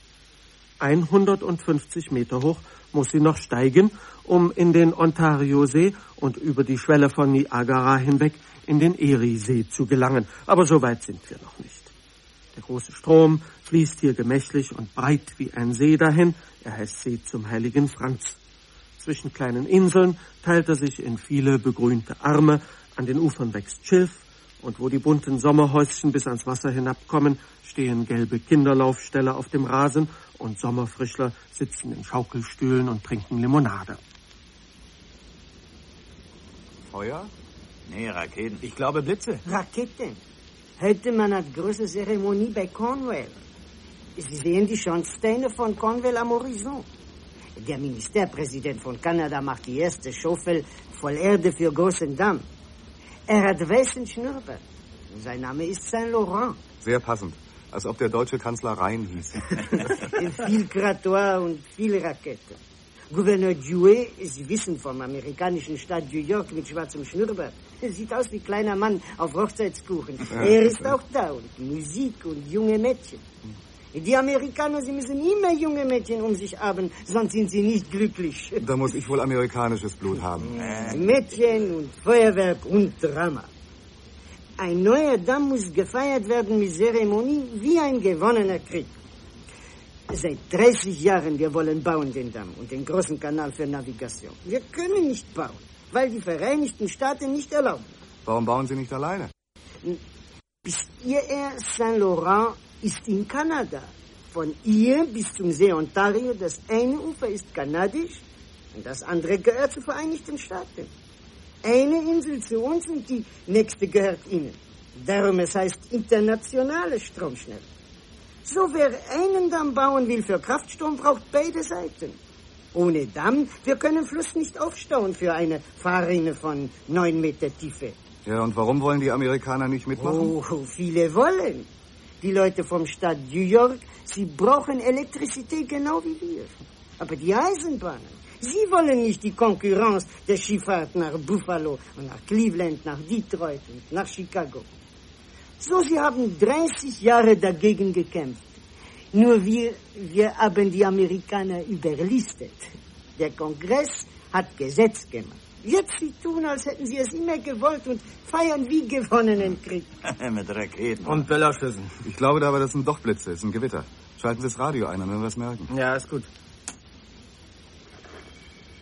150 Meter hoch muss sie noch steigen, um in den Ontario-See und über die Schwelle von Niagara hinweg in den Erie-See zu gelangen. Aber so weit sind wir noch nicht. Der große Strom fließt hier gemächlich und breit wie ein See dahin. Er heißt See zum heiligen Franz. Zwischen kleinen Inseln teilt er sich in viele begrünte Arme. An den Ufern wächst Schilf. Und wo die bunten Sommerhäuschen bis ans Wasser hinabkommen, stehen gelbe Kinderlaufställe auf dem Rasen und Sommerfrischler sitzen in Schaukelstühlen und trinken Limonade. Feuer? Nee, Raketen. Ich glaube Blitze. Raketen. Heute man hat große Zeremonie bei Cornwall. Sie sehen die Schornsteine von Cornwall am Horizont. Der Ministerpräsident von Kanada macht die erste Schaufel voll Erde für großen Damm. Er hat weißen Schnurrbart. Sein Name ist Saint Laurent. Sehr passend. Als ob der deutsche Kanzler Rhein hieß. Viel Kratoire und viele Raketen. Gouverneur Dewey, Sie wissen vom amerikanischen Staat New York mit schwarzem Schnurrbart. Sieht aus wie ein kleiner Mann auf Hochzeitskuchen. Er ist auch da und Musik und junge Mädchen. Die Amerikaner, sie müssen immer junge Mädchen um sich haben, sonst sind sie nicht glücklich. Da muss ich wohl amerikanisches Blut haben. Mädchen und Feuerwerk und Drama. Ein neuer Damm muss gefeiert werden mit Zeremonie wie ein gewonnener Krieg. Seit 30 Jahren wir wollen bauen den Damm und den großen Kanal für Navigation. Wir können nicht bauen, weil die Vereinigten Staaten nicht erlauben. Warum bauen Sie nicht alleine? Bis hierher Saint Laurent ist in Kanada. Von hier bis zum See Ontario, das eine Ufer ist kanadisch und das andere gehört zu Vereinigten Staaten. Eine Insel zu uns und die nächste gehört ihnen. Darum es heißt internationale Stromschnelle. So wer einen Damm bauen will für Kraftstrom, braucht beide Seiten. Ohne Damm, wir können Fluss nicht aufstauen für eine Fahrrinne von 9 Meter Tiefe. Ja, und warum wollen die Amerikaner nicht mitmachen? Oh, viele wollen. Die Leute vom Staat New York, sie brauchen Elektrizität genau wie wir. Aber die Eisenbahnen, sie wollen nicht die Konkurrenz der Schifffahrt nach Buffalo und nach Cleveland, nach Detroit und nach Chicago. So, sie haben 30 Jahre dagegen gekämpft. Nur wir haben die Amerikaner überlistet. Der Kongress hat Gesetz gemacht. Jetzt sie tun, als hätten sie es immer gewollt und feiern wie gewonnenen Krieg. Mit Raketen. Und Böllerschüssen. Ich glaube aber, das sind doch Blitze, es ist ein Gewitter. Schalten Sie das Radio ein, dann werden wir es merken. Ja, ist gut.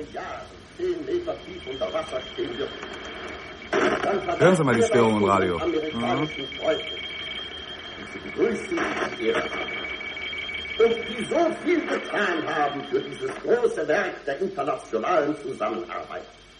Jahren 10 Meter tief unter Wasser stehen wird. Hören Sie mal die Störung im Radio. Amerikanischen Freunde, die Sie begrüßen und Ehre haben. Und die so viel getan haben für dieses große Werk der internationalen Zusammenarbeit.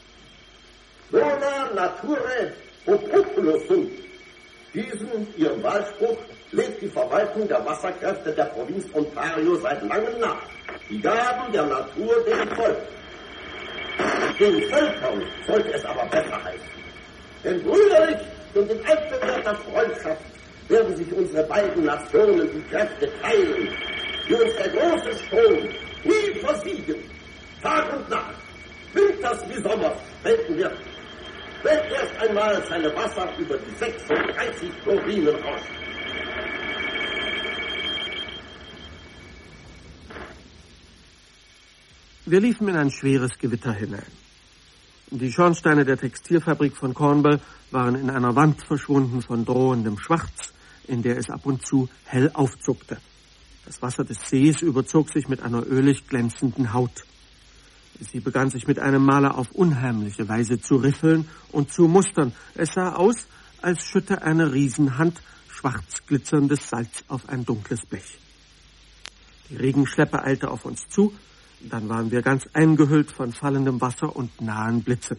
Bona nature populo sunt. Diesen, ihrem Wahlspruch, legt die Verwaltung der Wasserkräfte der Provinz Ontario seit langem nach. Die Gaben der Natur dem Volk. Den Völkern sollte es aber besser heißen. Denn brüderlich und in altbewährter Freundschaft werden sich unsere beiden Nationen die Kräfte teilen, die uns der große Strom nie versiegen, Tag und Nacht, winters wie Sommers, spenden wird, wenn erst einmal seine Wasser über die 36 Provinzen rauscht. Wir liefen in ein schweres Gewitter hinein. Die Schornsteine der Textilfabrik von Cornwall waren in einer Wand verschwunden von drohendem Schwarz, in der es ab und zu hell aufzuckte. Das Wasser des Sees überzog sich mit einer ölig glänzenden Haut. Sie begann sich mit einem Male auf unheimliche Weise zu riffeln und zu mustern. Es sah aus, als schütte eine Riesenhand schwarz glitzerndes Salz auf ein dunkles Blech. Die Regenschleppe eilte auf uns zu, dann waren wir ganz eingehüllt von fallendem Wasser und nahen Blitzen.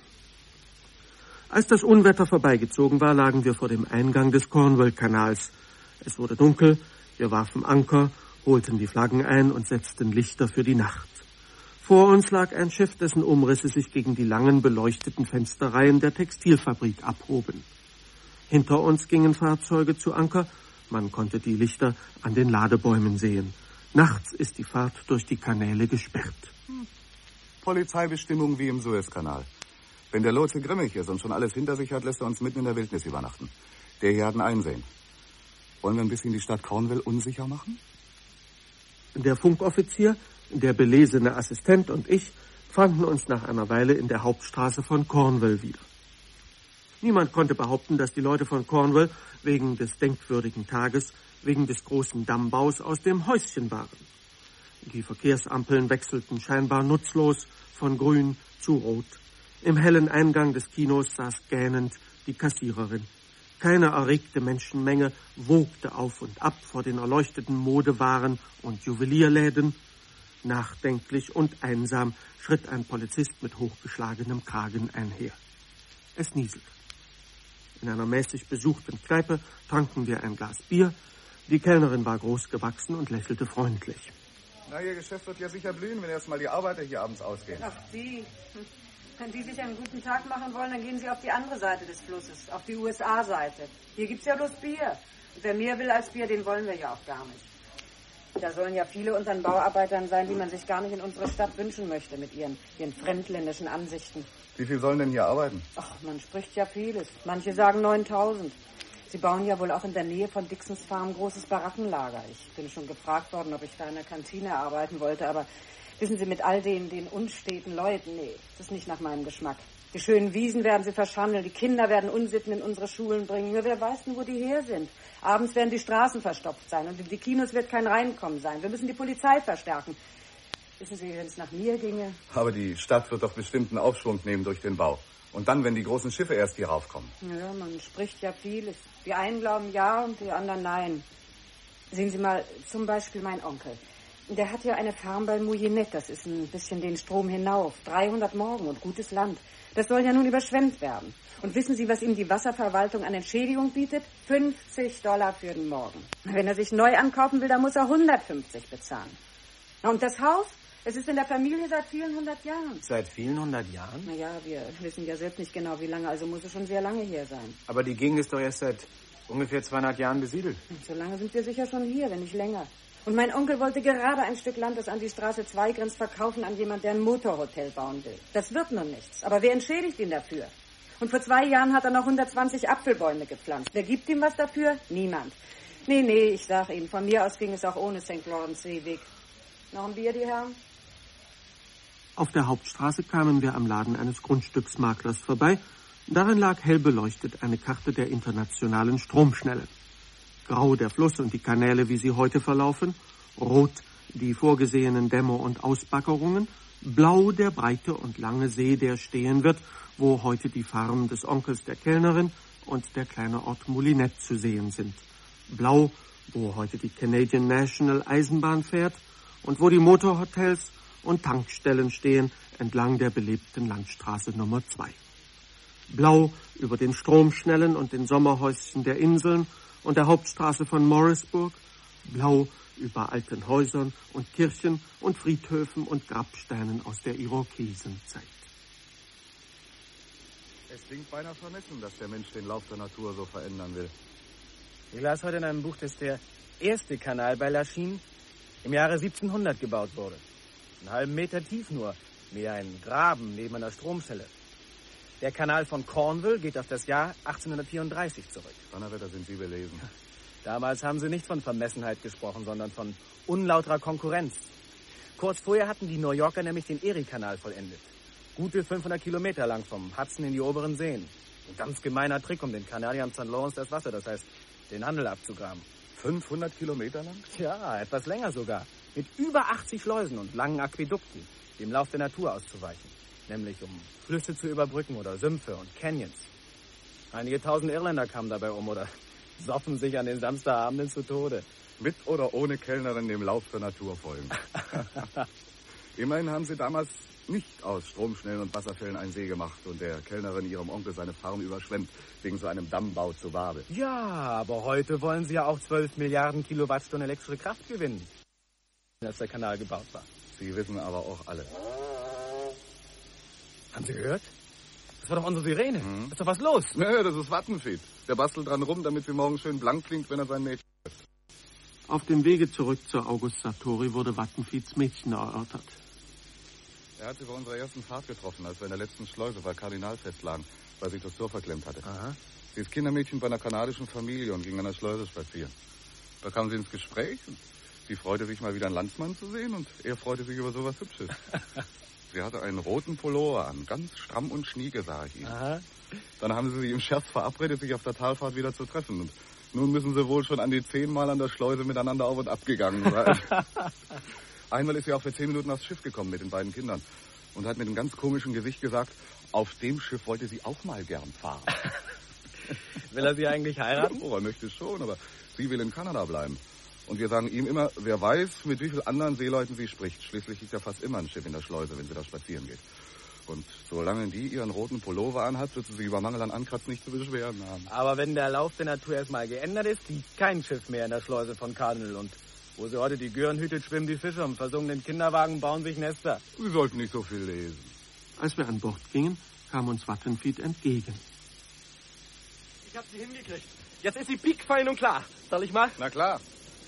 Als das Unwetter vorbeigezogen war, lagen wir vor dem Eingang des Cornwall-Kanals. Es wurde dunkel, wir warfen Anker, holten die Flaggen ein und setzten Lichter für die Nacht. Vor uns lag ein Schiff, dessen Umrisse sich gegen die langen beleuchteten Fensterreihen der Textilfabrik abhoben. Hinter uns gingen Fahrzeuge zu Anker, man konnte die Lichter an den Ladebäumen sehen. Nachts ist die Fahrt durch die Kanäle gesperrt. Polizeibestimmung wie im Suezkanal. Wenn der Lotse grimmig ist und schon alles hinter sich hat, lässt er uns mitten in der Wildnis übernachten. Der hier hat ein Einsehen. Wollen wir ein bisschen die Stadt Cornwall unsicher machen? Der Funkoffizier, der belesene Assistent und ich fanden uns nach einer Weile in der Hauptstraße von Cornwall wieder. Niemand konnte behaupten, dass die Leute von Cornwall wegen des denkwürdigen Tages, wegen des großen Dammbaus aus dem Häuschen waren. Die Verkehrsampeln wechselten scheinbar nutzlos von grün zu rot. Im hellen Eingang des Kinos saß gähnend die Kassiererin. Keine erregte Menschenmenge wogte auf und ab vor den erleuchteten Modewaren und Juwelierläden. Nachdenklich und einsam schritt ein Polizist mit hochgeschlagenem Kragen einher. Es nieselte. In einer mäßig besuchten Kneipe tranken wir ein Glas Bier. Die Kellnerin war groß gewachsen und lächelte freundlich. Na, Ihr Geschäft wird ja sicher blühen, wenn erst mal die Arbeiter hier abends ausgehen. Ach, Sie. Wenn Sie sich einen guten Tag machen wollen, dann gehen Sie auf die andere Seite des Flusses, auf die USA-Seite. Hier gibt's ja bloß Bier. Und wer mehr will als Bier, den wollen wir ja auch gar nicht. Da sollen ja viele unter den Bauarbeitern sein, die man sich gar nicht in unsere Stadt wünschen möchte mit ihren fremdländischen Ansichten. Wie viel sollen denn hier arbeiten? Ach, man spricht ja vieles. Manche sagen 9.000. Sie bauen ja wohl auch in der Nähe von Dixons Farm ein großes Barackenlager. Ich bin schon gefragt worden, ob ich da in der Kantine arbeiten wollte, aber wissen Sie, mit all den unsteten Leuten, nee, das ist nicht nach meinem Geschmack. Die schönen Wiesen werden sie verschandeln, die Kinder werden Unsitten in unsere Schulen bringen. Nur wer weiß denn, wo die her sind? Abends werden die Straßen verstopft sein und in die Kinos wird kein Reinkommen sein. Wir müssen die Polizei verstärken. Wissen Sie, wenn es nach mir ginge... Aber die Stadt wird doch bestimmt einen Aufschwung nehmen durch den Bau. Und dann, wenn die großen Schiffe erst hier raufkommen. Ja, man spricht ja vieles. Die einen glauben ja und die anderen nein. Sehen Sie mal, zum Beispiel mein Onkel. Der hat ja eine Farm bei Moulinet. Das ist ein bisschen den Strom hinauf. 300 Morgen und gutes Land. Das soll ja nun überschwemmt werden. Und wissen Sie, was ihm die Wasserverwaltung an Entschädigung bietet? $50 für den Morgen. Wenn er sich neu ankaufen will, dann muss er 150 bezahlen. Na, und das Haus? Es ist in der Familie seit vielen 100 Jahren. Seit vielen 100 Jahren? Naja, wir wissen ja selbst nicht genau, wie lange, also muss es schon sehr lange hier sein. Aber die Gegend ist doch erst seit ungefähr 200 Jahren besiedelt. Und so lange sind wir sicher schon hier, wenn nicht länger. Und mein Onkel wollte gerade ein Stück Land, das an die Straße 2 grenzt, verkaufen an jemand, der ein Motorhotel bauen will. Das wird nun nichts. Aber wer entschädigt ihn dafür? Und vor 2 Jahren hat er noch 120 Apfelbäume gepflanzt. Wer gibt ihm was dafür? Niemand. Nee, ich sag Ihnen, von mir aus ging es auch ohne St. Lawrence Seeweg. Noch ein Bier, die Herren? Auf der Hauptstraße kamen wir am Laden eines Grundstücksmaklers vorbei. Darin lag hell beleuchtet eine Karte der internationalen Stromschnellen. Grau der Fluss und die Kanäle, wie sie heute verlaufen, rot die vorgesehenen Dämme und Ausbaggerungen, Blau der breite und lange See, der stehen wird, wo heute die Farm des Onkels der Kellnerin und der kleine Ort Moulinet zu sehen sind. Blau, wo heute die Canadian National Eisenbahn fährt und wo die Motorhotels und Tankstellen stehen entlang der belebten Landstraße Nummer 2. Blau über den Stromschnellen und den Sommerhäuschen der Inseln und der Hauptstraße von Morrisburg. Blau über alten Häusern und Kirchen und Friedhöfen und Grabsteinen aus der Irokesenzeit. Es klingt beinahe vermessen, dass der Mensch den Lauf der Natur so verändern will. Ich las heute in einem Buch, dass der erste Kanal bei Lachine im Jahre 1700 gebaut wurde. Einen halben Meter tief nur, mehr ein Graben neben einer Stromschnelle. Der Kanal von Cornwall geht auf das Jahr 1834 zurück. Donnerwetter, sind Sie belesen. Damals haben sie nicht von Vermessenheit gesprochen, sondern von unlauterer Konkurrenz. Kurz vorher hatten die New Yorker nämlich den Erie-Kanal vollendet. Gute 500 Kilometer lang vom Hudson in die oberen Seen. Ein ganz gemeiner Trick, um den Kanadiern St. Lawrence das Wasser, das heißt den Handel abzugraben. 500 Kilometer lang? Ja, etwas länger sogar. Mit über 80 Schleusen und langen Aquädukten, dem Lauf der Natur auszuweichen. Nämlich um Flüsse zu überbrücken oder Sümpfe und Canyons. Einige tausend Irländer kamen dabei um oder soffen sich an den Samstagabenden zu Tode. Mit oder ohne Kellnerin dem Lauf der Natur folgen. Immerhin haben sie damals nicht aus Stromschnellen und Wasserfällen einen See gemacht und der Kellnerin ihrem Onkel seine Farm überschwemmt, wegen so einem Dammbau zu Babel. Ja, aber heute wollen sie ja auch 12 Milliarden Kilowattstunden elektrische Kraft gewinnen, als der Kanal gebaut war. Sie wissen aber auch alle. Haben Sie gehört? Das war doch unsere Sirene. Ist doch was los? Nö, das ist Wattenfied. Der bastelt dran rum, damit sie morgen schön blank klingt, wenn er sein Mädchen trifft. Auf dem Wege zurück zur August Sartori wurde Wattenfieds Mädchen erörtert. Er hat sie bei unserer ersten Fahrt getroffen, als wir in der letzten Schleuse bei Kardinal festlagen, weil sich das Tor verklemmt hatte. Aha. Sie ist Kindermädchen bei einer kanadischen Familie und ging an der Schleuse spazieren. Da kamen sie ins Gespräch und sie freute sich mal wieder einen Landsmann zu sehen und er freute sich über sowas Hübsches. Sie hatte einen roten Pullover an, ganz stramm und schnieke, sah ich Ihnen. Aha. Dann haben sie sich im Scherz verabredet, sich auf der Talfahrt wieder zu treffen. Und nun müssen sie wohl schon an die 10 Mal an der Schleuse miteinander auf und ab gegangen sein. Einmal ist sie auch für 10 Minuten aufs Schiff gekommen mit den beiden Kindern und hat mit einem ganz komischen Gesicht gesagt, auf dem Schiff wollte sie auch mal gern fahren. Will er sie eigentlich heiraten? Oh, er möchte schon, aber sie will in Kanada bleiben. Und wir sagen ihm immer, wer weiß, mit wie vielen anderen Seeleuten sie spricht. Schließlich liegt ja fast immer ein Schiff in der Schleuse, wenn sie da spazieren geht. Und solange die ihren roten Pullover anhat, wird sie sich über Mangel an Ankratz nicht zu beschweren haben. Aber wenn der Lauf der Natur erstmal geändert ist, liegt kein Schiff mehr in der Schleuse von Cardinal. Und wo sie heute die Gören hütet, schwimmen die Fische. Im versunkenen Kinderwagen bauen sich Nester. Sie sollten nicht so viel lesen. Als wir an Bord gingen, kam uns Wattenfied entgegen. Ich hab sie hingekriegt. Jetzt ist sie piekfein und klar. Soll ich mal? Na klar.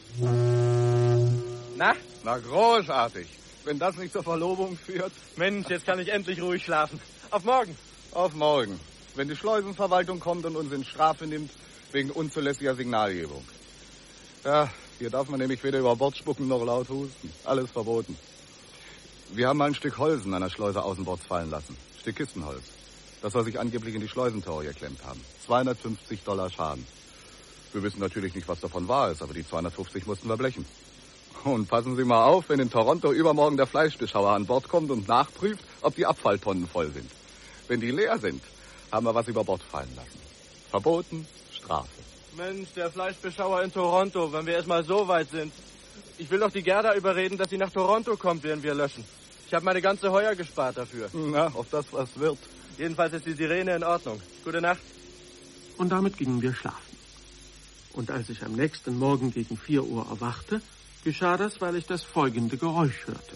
Na? Na, großartig. Wenn das nicht zur Verlobung führt. Mensch, jetzt kann ich endlich ruhig schlafen. Auf morgen. Auf morgen. Wenn die Schleusenverwaltung kommt und uns in Strafe nimmt, wegen unzulässiger Signalgebung. Ja, hier darf man nämlich weder über Bord spucken noch laut husten. Alles verboten. Wir haben mal ein Stück Holz an der Schleuse außenbords fallen lassen. Ein Stück Kistenholz. Das soll sich angeblich in die Schleusentore geklemmt haben. $250 Schaden. Wir wissen natürlich nicht, was davon wahr ist, aber die 250 mussten wir blechen. Und passen Sie mal auf, wenn in Toronto übermorgen der Fleischbeschauer an Bord kommt und nachprüft, ob die Abfalltonnen voll sind. Wenn die leer sind, haben wir was über Bord fallen lassen. Verboten, Strafe. Mensch, der Fleischbeschauer in Toronto, wenn wir erst mal so weit sind. Ich will doch die Gerda überreden, dass sie nach Toronto kommt, während wir löschen. Ich habe meine ganze Heuer gespart dafür. Na, ob das was wird. Jedenfalls ist die Sirene in Ordnung. Gute Nacht. Und damit gingen wir schlafen. Und als ich am nächsten Morgen gegen 4 Uhr erwachte, geschah das, weil ich das folgende Geräusch hörte.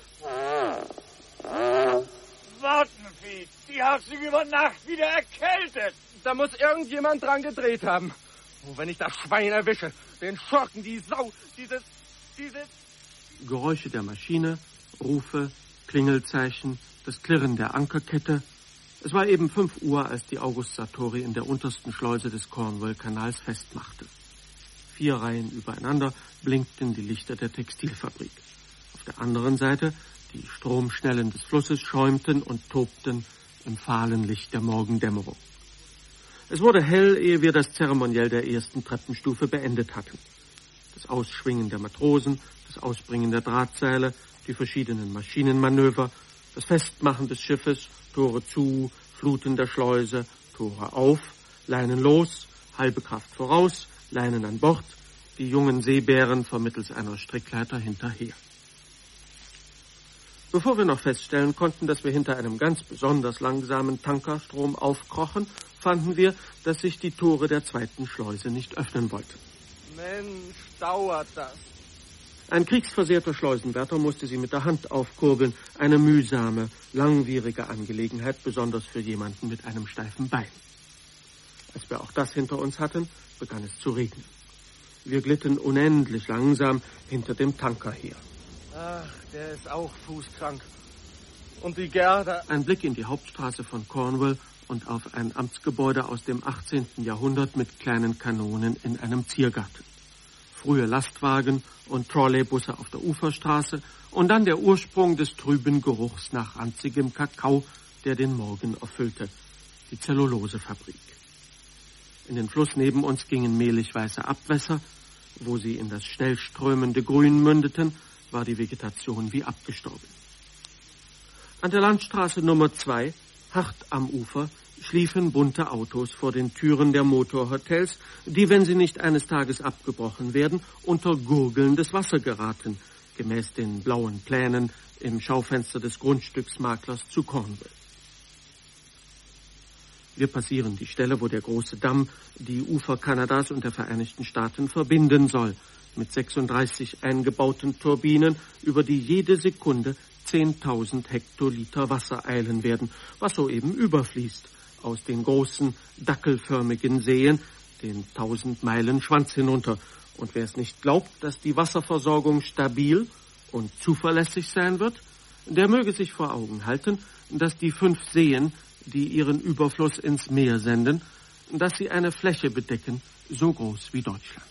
Wattenfied, die hast du über Nacht wieder erkältet. Da muss irgendjemand dran gedreht haben. Oh, wenn ich das Schwein erwische, den Schurken, die Sau, dieses... Geräusche der Maschine, Rufe, Klingelzeichen, das Klirren der Ankerkette. Es war eben 5 Uhr, als die August Sartori in der untersten Schleuse des Cornwall-Kanals festmachte. 4 Reihen übereinander blinkten die Lichter der Textilfabrik. Auf der anderen Seite die Stromschnellen des Flusses schäumten und tobten im fahlen Licht der Morgendämmerung. Es wurde hell, ehe wir das Zeremoniell der ersten Treppenstufe beendet hatten. Das Ausschwingen der Matrosen, das Ausbringen der Drahtseile, die verschiedenen Maschinenmanöver Das Festmachen des Schiffes, Tore zu, Fluten der Schleuse, Tore auf, Leinen los, halbe Kraft voraus, Leinen an Bord, die jungen Seebären vermittels einer Strickleiter hinterher. Bevor wir noch feststellen konnten, dass wir hinter einem ganz besonders langsamen Tankerstrom aufkrochen, fanden wir, dass sich die Tore der zweiten Schleuse nicht öffnen wollten. Mensch, dauert das. Ein kriegsversehrter Schleusenwärter musste sie mit der Hand aufkurbeln. Eine mühsame, langwierige Angelegenheit, besonders für jemanden mit einem steifen Bein. Als wir auch das hinter uns hatten, begann es zu regnen. Wir glitten unendlich langsam hinter dem Tanker her. Ach, der ist auch fußkrank. Und die Gerda... Ein Blick in die Hauptstraße von Cornwall und auf ein Amtsgebäude aus dem 18. Jahrhundert mit kleinen Kanonen in einem Ziergarten. Frühe Lastwagen und Trolleybusse auf der Uferstraße und dann der Ursprung des trüben Geruchs nach ranzigem Kakao, der den Morgen erfüllte, die Zellulosefabrik. In den Fluss neben uns gingen mehlig-weiße Abwässer. Wo sie in das schnell strömende Grün mündeten, war die Vegetation wie abgestorben. An der Landstraße Nummer 2, hart am Ufer, schliefen bunte Autos vor den Türen der Motorhotels, die, wenn sie nicht eines Tages abgebrochen werden, unter gurgelndes Wasser geraten, gemäß den blauen Plänen im Schaufenster des Grundstücksmaklers zu Cornwall. Wir passieren die Stelle, wo der große Damm die Ufer Kanadas und der Vereinigten Staaten verbinden soll, mit 36 eingebauten Turbinen, über die jede Sekunde 10.000 Hektoliter Wasser eilen werden, was soeben überfließt aus den großen, dackelförmigen Seen, den 1000 Meilen Schwanz hinunter. Und wer es nicht glaubt, dass die Wasserversorgung stabil und zuverlässig sein wird, der möge sich vor Augen halten, dass die 5 Seen, die ihren Überfluss ins Meer senden, dass sie eine Fläche bedecken, so groß wie Deutschland.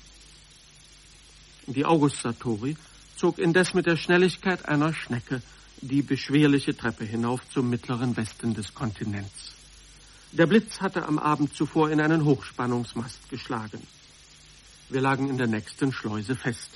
Die August Sartori zog indes mit der Schnelligkeit einer Schnecke die beschwerliche Treppe hinauf zum mittleren Westen des Kontinents. Der Blitz hatte am Abend zuvor in einen Hochspannungsmast geschlagen. Wir lagen in der nächsten Schleuse fest.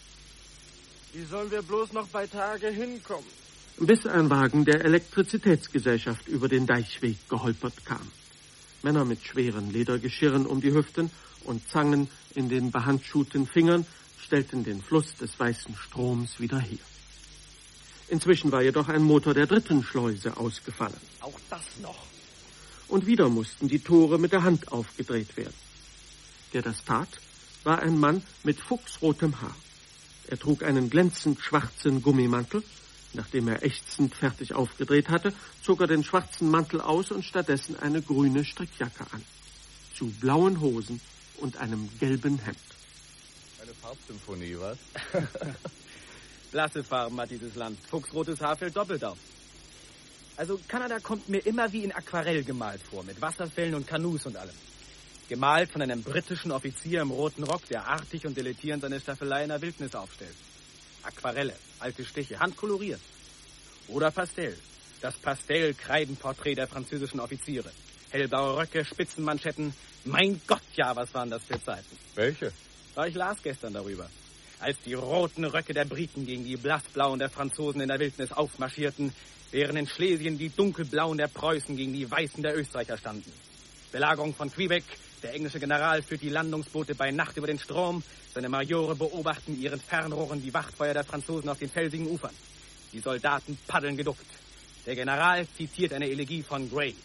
Wie sollen wir bloß noch bei Tage hinkommen? Bis ein Wagen der Elektrizitätsgesellschaft über den Deichweg geholpert kam. Männer mit schweren Ledergeschirren um die Hüften und Zangen in den behandschuhten Fingern stellten den Fluss des weißen Stroms wieder her. Inzwischen war jedoch ein Motor der dritten Schleuse ausgefallen. Auch das noch. Und wieder mussten die Tore mit der Hand aufgedreht werden. Der das tat, war ein Mann mit fuchsrotem Haar. Er trug einen glänzend schwarzen Gummimantel. Nachdem er ächzend fertig aufgedreht hatte, zog er den schwarzen Mantel aus und stattdessen eine grüne Strickjacke an. Zu blauen Hosen und einem gelben Hemd. Eine Farbsymphonie, was? Blasse Farben hat dieses Land. Fuchsrotes Haar fällt doppelt auf. Also Kanada kommt mir immer wie in Aquarell gemalt vor, mit Wasserfällen und Kanus und allem. Gemalt von einem britischen Offizier im roten Rock, der artig und dilettierend seine Staffelei in der Wildnis aufstellt. Aquarelle, alte Stiche, handkoloriert. Oder Pastell. Das Pastell-Kreidenporträt der französischen Offiziere. Hellblaue Röcke, Spitzenmanschetten. Mein Gott, ja, was waren das für Zeiten? Welche? Ich las gestern darüber. Als die roten Röcke der Briten gegen die blassblauen der Franzosen in der Wildnis aufmarschierten, während in Schlesien die dunkelblauen der Preußen gegen die weißen der Österreicher standen. Belagerung von Quebec. Der englische General führt die Landungsboote bei Nacht über den Strom. Seine Majore beobachten ihren Fernrohren die Wachtfeuer der Franzosen auf den felsigen Ufern. Die Soldaten paddeln geduckt. Der General zitiert eine Elegie von Gray.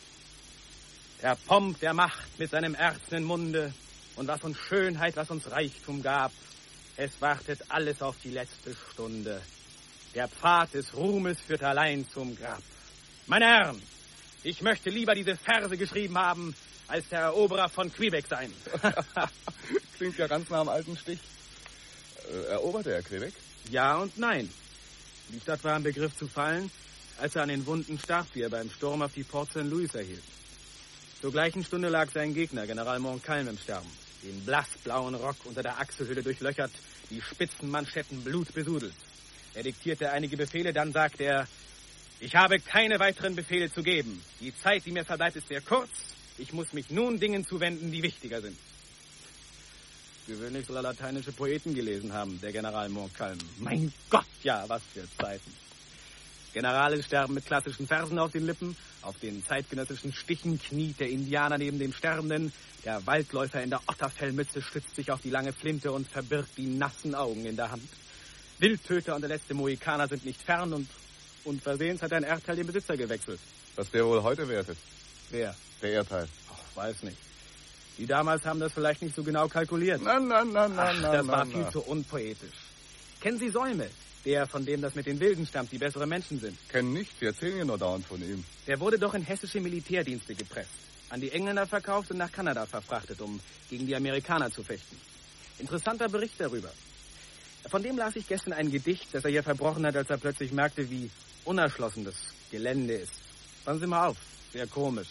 Der Pomp der Macht mit seinem erzenen Munde und was uns Schönheit, was uns Reichtum gab. Es wartet alles auf die letzte Stunde. Der Pfad des Ruhmes führt allein zum Grab. Meine Herren, ich möchte lieber diese Verse geschrieben haben, als der Eroberer von Quebec sein. Klingt ja ganz nach dem alten Stich. Eroberte er Quebec? Ja und nein. Die Stadt war im Begriff zu fallen, als er an den Wunden starb, die er beim Sturm auf die Port St. Louis erhielt. Zur gleichen Stunde lag sein Gegner, General Montcalm, im Sterben. Den blassblauen Rock unter der Achselhülle durchlöchert, die Spitzenmanschetten blutbesudelt. Er diktierte einige Befehle, dann sagte er: Ich habe keine weiteren Befehle zu geben. Die Zeit, die mir verbleibt, ist sehr kurz. Ich muss mich nun Dingen zuwenden, die wichtiger sind. Gewöhnlich soll er lateinische Poeten gelesen haben, der General Montcalm. Mein Gott, ja, was für Zeiten. Generale sterben mit klassischen Versen auf den Lippen. Auf den zeitgenössischen Stichen kniet der Indianer neben dem Sterbenden. Der Waldläufer in der Otterfellmütze stützt sich auf die lange Flinte und verbirgt die nassen Augen in der Hand. Wildtöter und der letzte Mohikaner sind nicht fern und unversehens hat ein Erdteil den Besitzer gewechselt. Was der wohl heute wertet? Wer? Der Erdteil. Ach, weiß nicht. Die damals haben das vielleicht nicht so genau kalkuliert. Nein. Das war viel zu unpoetisch. Kennen Sie Säume? Der, von dem das mit den Wilden stammt, die bessere Menschen sind. Kennen nicht, wir erzählen ja nur dauernd von ihm. Der wurde doch in hessische Militärdienste gepresst, an die Engländer verkauft und nach Kanada verfrachtet, um gegen die Amerikaner zu fechten. Interessanter Bericht darüber. Von dem las ich gestern ein Gedicht, das er hier verbrochen hat, als er plötzlich merkte, wie unerschlossen das Gelände ist. Passen Sie mal auf, sehr komisch.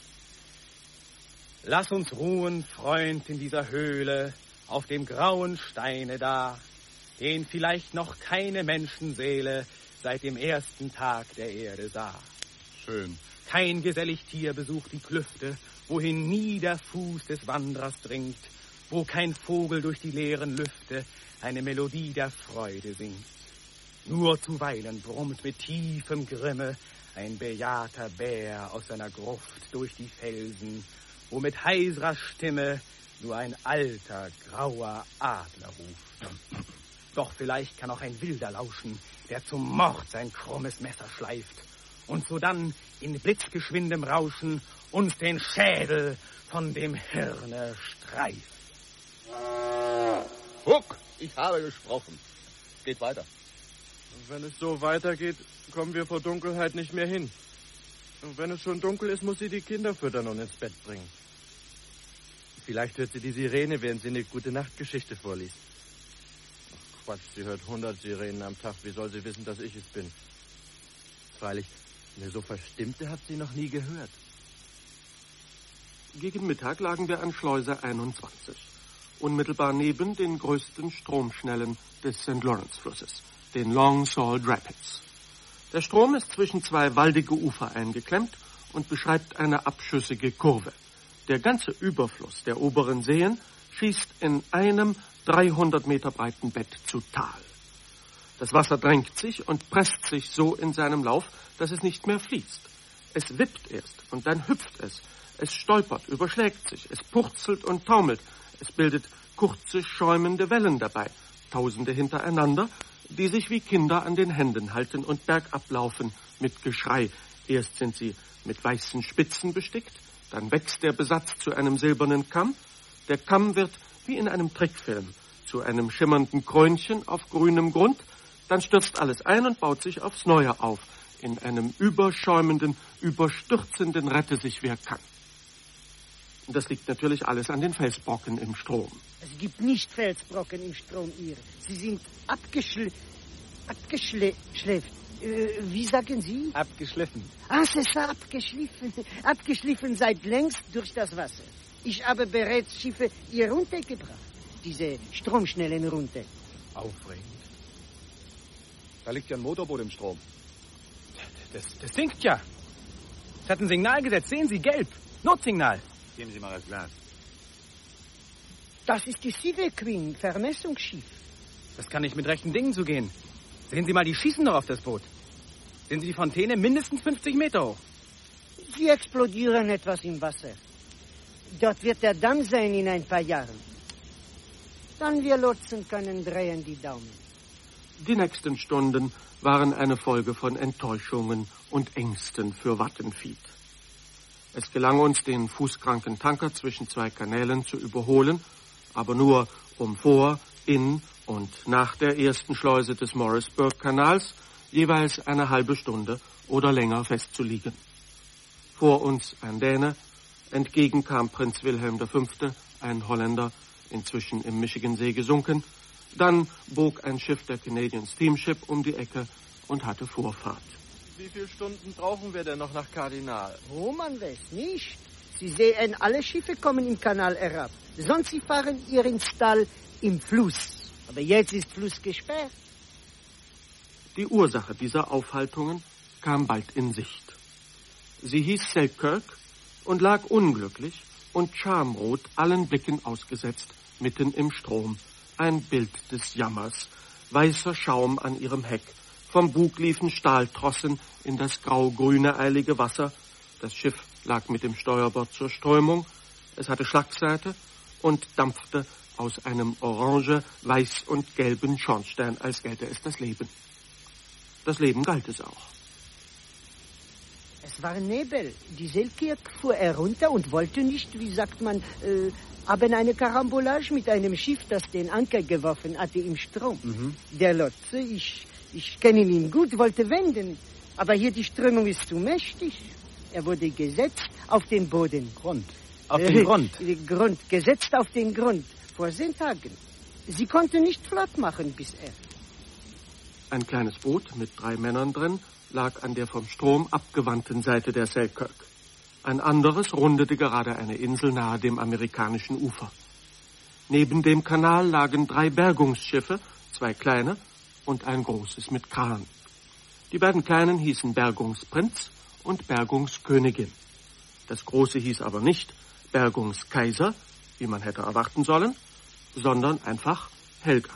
Lass uns ruhen, Freund, in dieser Höhle, auf dem grauen Steine da, den vielleicht noch keine Menschenseele seit dem ersten Tag der Erde sah. Schön. Kein gesellig Tier besucht die Klüfte, wohin nie der Fuß des Wanderers dringt, wo kein Vogel durch die leeren Lüfte eine Melodie der Freude singt. Nur zuweilen brummt mit tiefem Grimme ein bejahrter Bär aus seiner Gruft durch die Felsen, wo mit heiserer Stimme nur ein alter, grauer Adler ruft. Doch vielleicht kann auch ein Wilder lauschen, der zum Mord sein krummes Messer schleift und sodann in blitzgeschwindem Rauschen uns den Schädel von dem Hirne streift. Huck, ich habe gesprochen. Geht weiter. Und wenn es so weitergeht, kommen wir vor Dunkelheit nicht mehr hin. Und wenn es schon dunkel ist, muss sie die Kinder füttern und ins Bett bringen. Vielleicht hört sie die Sirene, während sie eine Gute-Nacht-Geschichte vorliest. Ach Quatsch, sie hört 100 Sirenen am Tag. Wie soll sie wissen, dass ich es bin? Freilich, eine so verstimmte hat sie noch nie gehört. Gegen Mittag lagen wir an Schleuse 21, unmittelbar neben den größten Stromschnellen des St. Lawrence-Flusses, den Long Sault Rapids. Der Strom ist zwischen zwei waldige Ufer eingeklemmt und beschreibt eine abschüssige Kurve. Der ganze Überfluss der oberen Seen schießt in einem 300 Meter breiten Bett zu Tal. Das Wasser drängt sich und presst sich so in seinem Lauf, dass es nicht mehr fließt. Es wippt erst und dann hüpft es. Es stolpert, überschlägt sich, es purzelt und taumelt. Es bildet kurze, schäumende Wellen dabei, Tausende hintereinander, die sich wie Kinder an den Händen halten und bergab laufen mit Geschrei. Erst sind sie mit weißen Spitzen bestickt, dann wächst der Besatz zu einem silbernen Kamm. Der Kamm wird wie in einem Trickfilm zu einem schimmernden Krönchen auf grünem Grund. Dann stürzt alles ein und baut sich aufs Neue auf, in einem überschäumenden, überstürzenden Rette sich wer kann. Und das liegt natürlich alles an den Felsbrocken im Strom. Es gibt nicht Felsbrocken im Strom hier. Sie sind abgeschliffen. Wie sagen Sie? Abgeschliffen. Es ist abgeschliffen. Abgeschliffen seit längst durch das Wasser. Ich habe bereits Schiffe hier runtergebracht. Diese Stromschnellen runter. Aufregend. Da liegt ja ein Motorboot im Strom. Das sinkt ja. Es hat ein Signal gesetzt. Sehen Sie, gelb. Notsignal. Geben Sie mal das Glas. Das ist die Silver Queen, Vermessungsschiff. Das kann nicht mit rechten Dingen zugehen. Sehen Sie mal, die schießen doch auf das Boot. Sehen Sie die Fontäne mindestens 50 Meter hoch. Sie explodieren etwas im Wasser. Dort wird der Damm sein in ein paar Jahren. Dann wir Lotsen können drehen die Daumen. Die nächsten Stunden waren eine Folge von Enttäuschungen und Ängsten für Wattenfied. Es gelang uns, den fußkranken Tanker zwischen zwei Kanälen zu überholen, aber nur um vor, in und nach der ersten Schleuse des Morrisburg-Kanals jeweils eine halbe Stunde oder länger festzuliegen. Vor uns ein Däne, entgegen kam Prinz Wilhelm V., ein Holländer, inzwischen im Michigansee gesunken. Dann bog ein Schiff der Canadian Steamship um die Ecke und hatte Vorfahrt. Wie viele Stunden brauchen wir denn noch nach Kardinal? Oh, man weiß nicht. Sie sehen, alle Schiffe kommen im Kanal herab. Sonst sie fahren ihren Stall im Fluss. Aber jetzt ist Fluss gesperrt. Die Ursache dieser Aufhaltungen kam bald in Sicht. Sie hieß Selkirk und lag unglücklich und schamrot allen Blicken ausgesetzt, mitten im Strom. Ein Bild des Jammers. Weißer Schaum an ihrem Heck, Vom Bug liefen Stahltrossen in das grau-grüne eilige Wasser. Das Schiff lag mit dem Steuerbord zur Strömung. Es hatte Schlagseite und dampfte aus einem orange, weiß und gelben Schornstein, als gelte es das Leben. Das Leben galt es auch. Es war Nebel. Die Selkirk fuhr herunter und wollte nicht, wie sagt man, haben eine Karambolage mit einem Schiff, das den Anker geworfen hatte im Strom. Der Lotse, ich kenne ihn gut, wollte wenden. Aber hier die Strömung ist zu mächtig. Er wurde gesetzt auf den Boden. Auf den Grund? Gesetzt auf den Grund. Vor 10 Tagen. Sie konnte nicht flott machen bis er. Ein kleines Boot mit 3 Männern drin lag an der vom Strom abgewandten Seite der Selkirk. Ein anderes rundete gerade eine Insel nahe dem amerikanischen Ufer. Neben dem Kanal lagen 3 Bergungsschiffe, 2 kleine und ein großes mit Kran. Die beiden kleinen hießen Bergungsprinz und Bergungskönigin. Das große hieß aber nicht Bergungskaiser, wie man hätte erwarten sollen, sondern einfach Helga.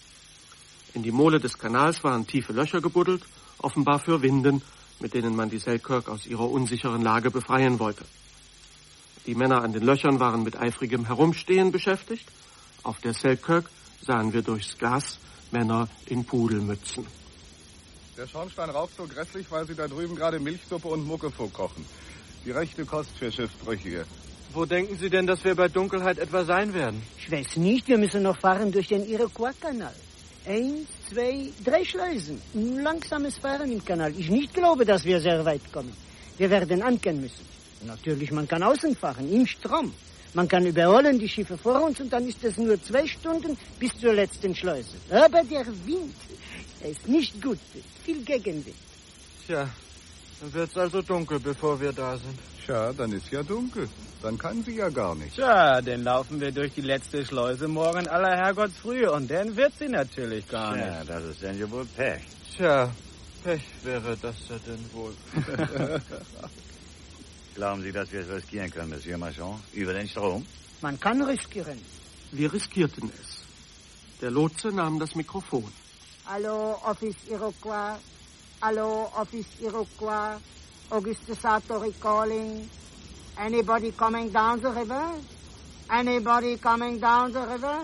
In die Mole des Kanals waren tiefe Löcher gebuddelt, offenbar für Winden, mit denen man die Selkirk aus ihrer unsicheren Lage befreien wollte. Die Männer an den Löchern waren mit eifrigem Herumstehen beschäftigt. Auf der Selkirk sahen wir durchs Glas Männer in Pudelmützen. Der Schornstein raucht so grässlich, weil sie da drüben gerade Milchsuppe und Muckefuck kochen. Die rechte Kost für Schiffbrüchige. Wo denken Sie denn, dass wir bei Dunkelheit etwa sein werden? Ich weiß nicht, wir müssen noch fahren durch den Iroquois-Kanal. 1, 2, 3 Schleusen. Langsames Fahren im Kanal. Ich nicht glaube, dass wir sehr weit kommen. Wir werden ankern müssen. Natürlich, man kann außen fahren, im Strom. Man kann überholen die Schiffe vor uns und dann ist es nur 2 Stunden bis zur letzten Schleuse. Aber der Wind, er ist nicht gut. Viel Gegenwind. Tja, dann wird's also dunkel, bevor wir da sind. Tja, dann ist ja dunkel. Dann kann sie ja gar nicht. Tja, dann laufen wir durch die letzte Schleuse morgen aller Herrgottsfrühe und dann wird sie natürlich gar nicht. Ja, das ist dann ja wohl Pech. Tja, Pech wäre das ja denn wohl. Glauben Sie, dass wir es riskieren können, Monsieur Marchand, über den Strom? Man kann riskieren. Wir riskierten es. Der Lotse nahm das Mikrofon. Hallo, Office Iroquois. Hallo, Office Iroquois. Auguste Sartori calling. Anybody coming down the river? Anybody coming down the river?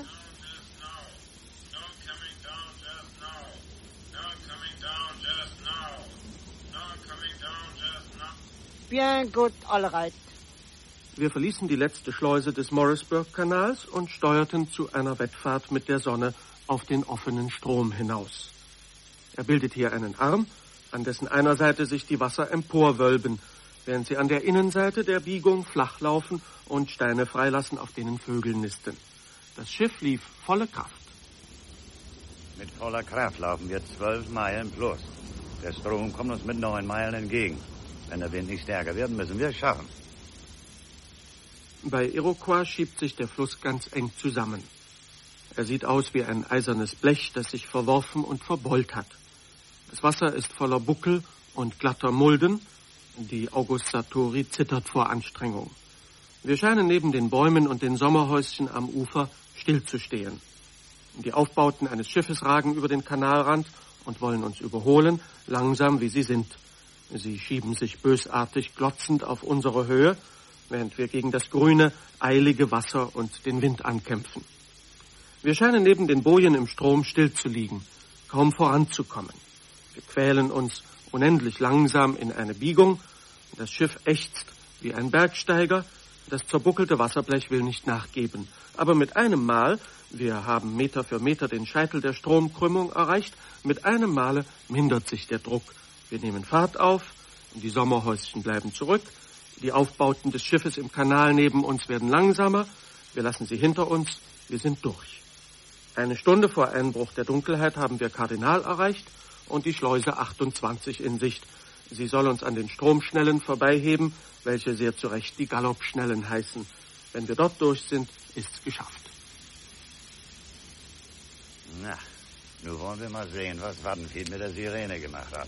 Bien, gut, all right. Wir verließen die letzte Schleuse des Morrisburg-Kanals und steuerten zu einer Wettfahrt mit der Sonne auf den offenen Strom hinaus. Er bildet hier einen Arm, an dessen einer Seite sich die Wasser emporwölben, während sie an der Innenseite der Biegung flach laufen und Steine freilassen, auf denen Vögel nisten. Das Schiff lief volle Kraft. Mit voller Kraft laufen wir 12 Meilen plus. Der Strom kommt uns mit 9 Meilen entgegen. Wenn der Wind nicht stärker wird, müssen wir es schaffen. Bei Iroquois schiebt sich der Fluss ganz eng zusammen. Er sieht aus wie ein eisernes Blech, das sich verworfen und verbeult hat. Das Wasser ist voller Buckel und glatter Mulden. Die Auguste Sartori zittert vor Anstrengung. Wir scheinen neben den Bäumen und den Sommerhäuschen am Ufer stillzustehen. Die Aufbauten eines Schiffes ragen über den Kanalrand und wollen uns überholen, langsam wie sie sind. Sie schieben sich bösartig glotzend auf unsere Höhe, während wir gegen das grüne, eilige Wasser und den Wind ankämpfen. Wir scheinen neben den Bojen im Strom still zu liegen, kaum voranzukommen. Wir quälen uns unendlich langsam in eine Biegung. Das Schiff ächzt wie ein Bergsteiger. Das zerbuckelte Wasserblech will nicht nachgeben. Aber mit einem Mal, wir haben Meter für Meter den Scheitel der Stromkrümmung erreicht, mit einem Male mindert sich der Druck. Wir nehmen Fahrt auf, die Sommerhäuschen bleiben zurück, die Aufbauten des Schiffes im Kanal neben uns werden langsamer, wir lassen sie hinter uns, wir sind durch. 1 Stunde vor Einbruch der Dunkelheit haben wir Kardinal erreicht und die Schleuse 28 in Sicht. Sie soll uns an den Stromschnellen vorbeiheben, welche sehr zu Recht die Galoppschnellen heißen. Wenn wir dort durch sind, ist's geschafft. Na, nun wollen wir mal sehen, was Wattenfield mit der Sirene gemacht hat.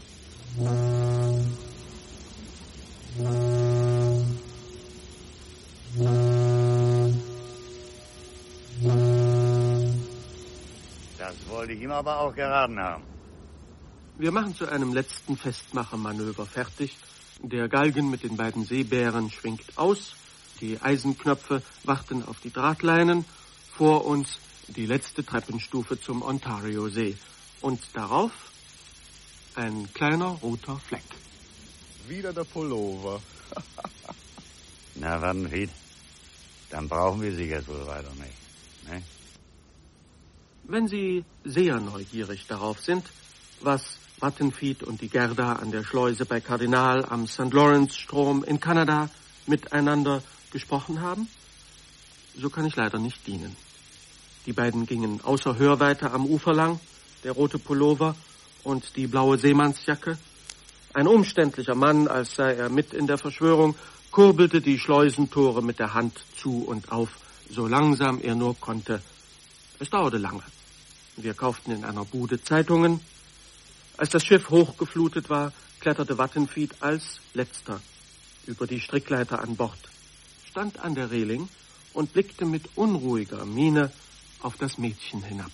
Das wollte ich ihm aber auch geraten haben. Wir machen zu einem letzten Festmachermanöver fertig. Der Galgen mit den beiden Seebären schwingt aus. Die Eisenknöpfe warten auf die Drahtleinen. Vor uns die letzte Treppenstufe zum Ontario-See. Und darauf ein kleiner roter Fleck. Wieder der Pullover. Na, Wattenfied, dann brauchen wir sie jetzt wohl weiter nicht. Ne? Wenn Sie sehr neugierig darauf sind, was Wattenfied und die Gerda an der Schleuse bei Kardinal am St. Lawrence-Strom in Kanada miteinander gesprochen haben, so kann ich leider nicht dienen. Die beiden gingen außer Hörweite am Ufer lang, der rote Pullover und die blaue Seemannsjacke. Ein umständlicher Mann, als sei er mit in der Verschwörung, kurbelte die Schleusentore mit der Hand zu und auf, so langsam er nur konnte. Es dauerte lange. Wir kauften in einer Bude Zeitungen. Als das Schiff hochgeflutet war, kletterte Wattenfied als Letzter über die Strickleiter an Bord, stand an der Reling und blickte mit unruhiger Miene auf das Mädchen hinab.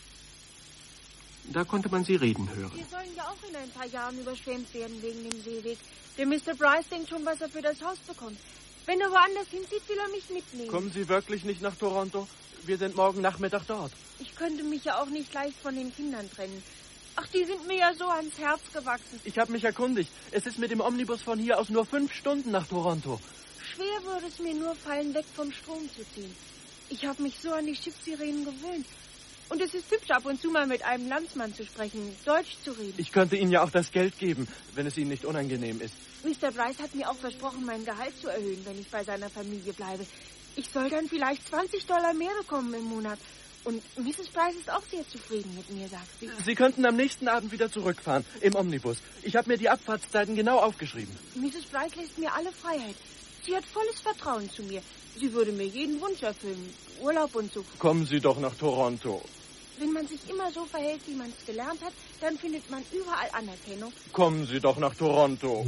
Da konnte man sie reden hören. Wir sollen ja auch in ein paar Jahren überschwemmt werden wegen dem Seeweg. Der Mr. Bryce denkt schon, was er für das Haus bekommt. Wenn er woanders hinzieht, will er mich mitnehmen. Kommen Sie wirklich nicht nach Toronto? Wir sind morgen Nachmittag dort. Ich könnte mich ja auch nicht leicht von den Kindern trennen. Ach, die sind mir ja so ans Herz gewachsen. Ich habe mich erkundigt. Es ist mit dem Omnibus von hier aus nur 5 Stunden nach Toronto. Schwer würde es mir nur fallen, weg vom Strom zu ziehen. Ich habe mich so an die Schiffssirenen gewöhnt. Und es ist hübsch, ab und zu mal mit einem Landsmann zu sprechen, Deutsch zu reden. Ich könnte Ihnen ja auch das Geld geben, wenn es Ihnen nicht unangenehm ist. Mr. Bryce hat mir auch versprochen, mein Gehalt zu erhöhen, wenn ich bei seiner Familie bleibe. Ich soll dann vielleicht $20 mehr bekommen im Monat. Und Mrs. Bryce ist auch sehr zufrieden mit mir, sagt sie. Sie könnten am nächsten Abend wieder zurückfahren, im Omnibus. Ich habe mir die Abfahrtszeiten genau aufgeschrieben. Mrs. Bryce lässt mir alle Freiheit. Sie hat volles Vertrauen zu mir. Sie würde mir jeden Wunsch erfüllen. Urlaub und so. Kommen Sie doch nach Toronto. Wenn man sich immer so verhält, wie man es gelernt hat, dann findet man überall Anerkennung. Kommen Sie doch nach Toronto.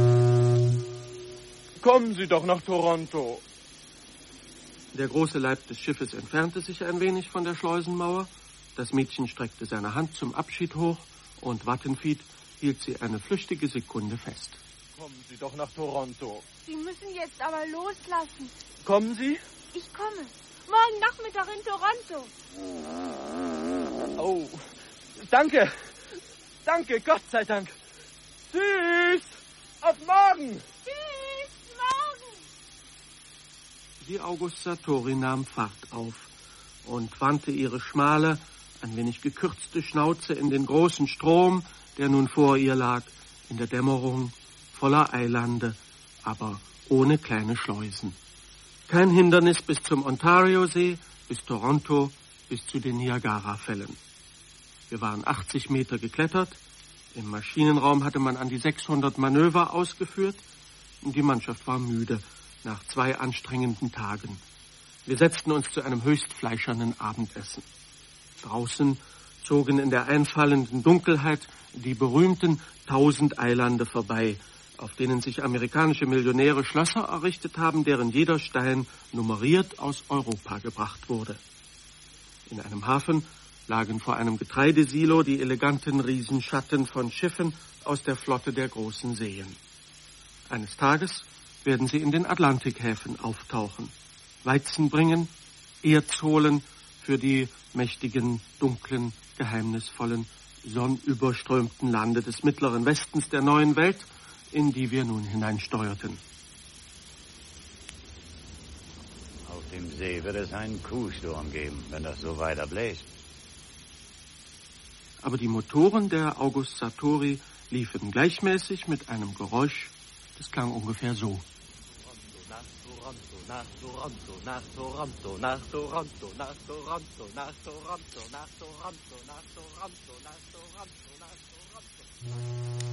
Kommen Sie doch nach Toronto. Der große Leib des Schiffes entfernte sich ein wenig von der Schleusenmauer. Das Mädchen streckte seine Hand zum Abschied hoch und Wattenfied hielt sie eine flüchtige Sekunde fest. Kommen Sie doch nach Toronto. Sie müssen jetzt aber loslassen. Kommen Sie? Ich komme. Morgen Nachmittag in Toronto. Oh, danke. Danke, Gott sei Dank. Tschüss. Auf morgen. Tschüss, morgen. Die August Sartori nahm Fahrt auf und wandte ihre schmale, ein wenig gekürzte Schnauze in den großen Strom, der nun vor ihr lag, in der Dämmerung, voller Eilande, aber ohne kleine Schleusen. Kein Hindernis bis zum Ontario-See, bis Toronto, bis zu den Niagara-Fällen. Wir waren 80 Meter geklettert. Im Maschinenraum hatte man an die 600 Manöver ausgeführt. Und die Mannschaft war müde nach 2 anstrengenden Tagen. Wir setzten uns zu einem höchst fleischernen Abendessen. Draußen zogen in der einfallenden Dunkelheit die berühmten 1000 Eilande vorbei, auf denen sich amerikanische Millionäre Schlösser errichtet haben, deren jeder Stein nummeriert aus Europa gebracht wurde. In einem Hafen lagen vor einem Getreidesilo die eleganten Riesenschatten von Schiffen aus der Flotte der großen Seen. Eines Tages werden sie in den Atlantikhäfen auftauchen, Weizen bringen, Erz holen für die mächtigen, dunklen, geheimnisvollen, sonnenüberströmten Lande des mittleren Westens der neuen Welt, in die wir nun hineinsteuerten. Auf dem See wird es einen Kuhsturm geben, wenn das so weiter bläst. Aber die Motoren der August Sartori liefen gleichmäßig mit einem Geräusch, das klang ungefähr so. Nach Toronto, nach Toronto, nach Toronto, nach Toronto, nach Toronto, nach Toronto, nach Toronto, nach Toronto, nach Toronto.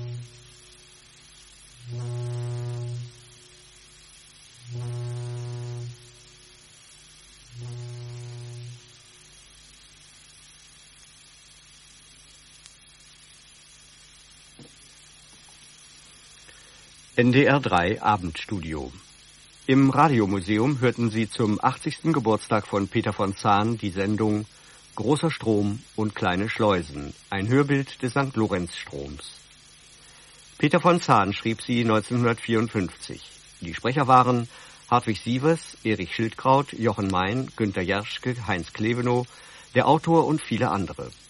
NDR 3 Abendstudio. Im Radiomuseum hörten Sie zum 80. Geburtstag von Peter von Zahn die Sendung Großer Strom und kleine Schleusen, ein Hörbild des St. Lorenz-Stroms. Peter von Zahn schrieb sie 1954. Die Sprecher waren Hartwig Sievers, Erich Schildkraut, Jochen Mein, Günter Jerschke, Heinz Klevenow, der Autor und viele andere.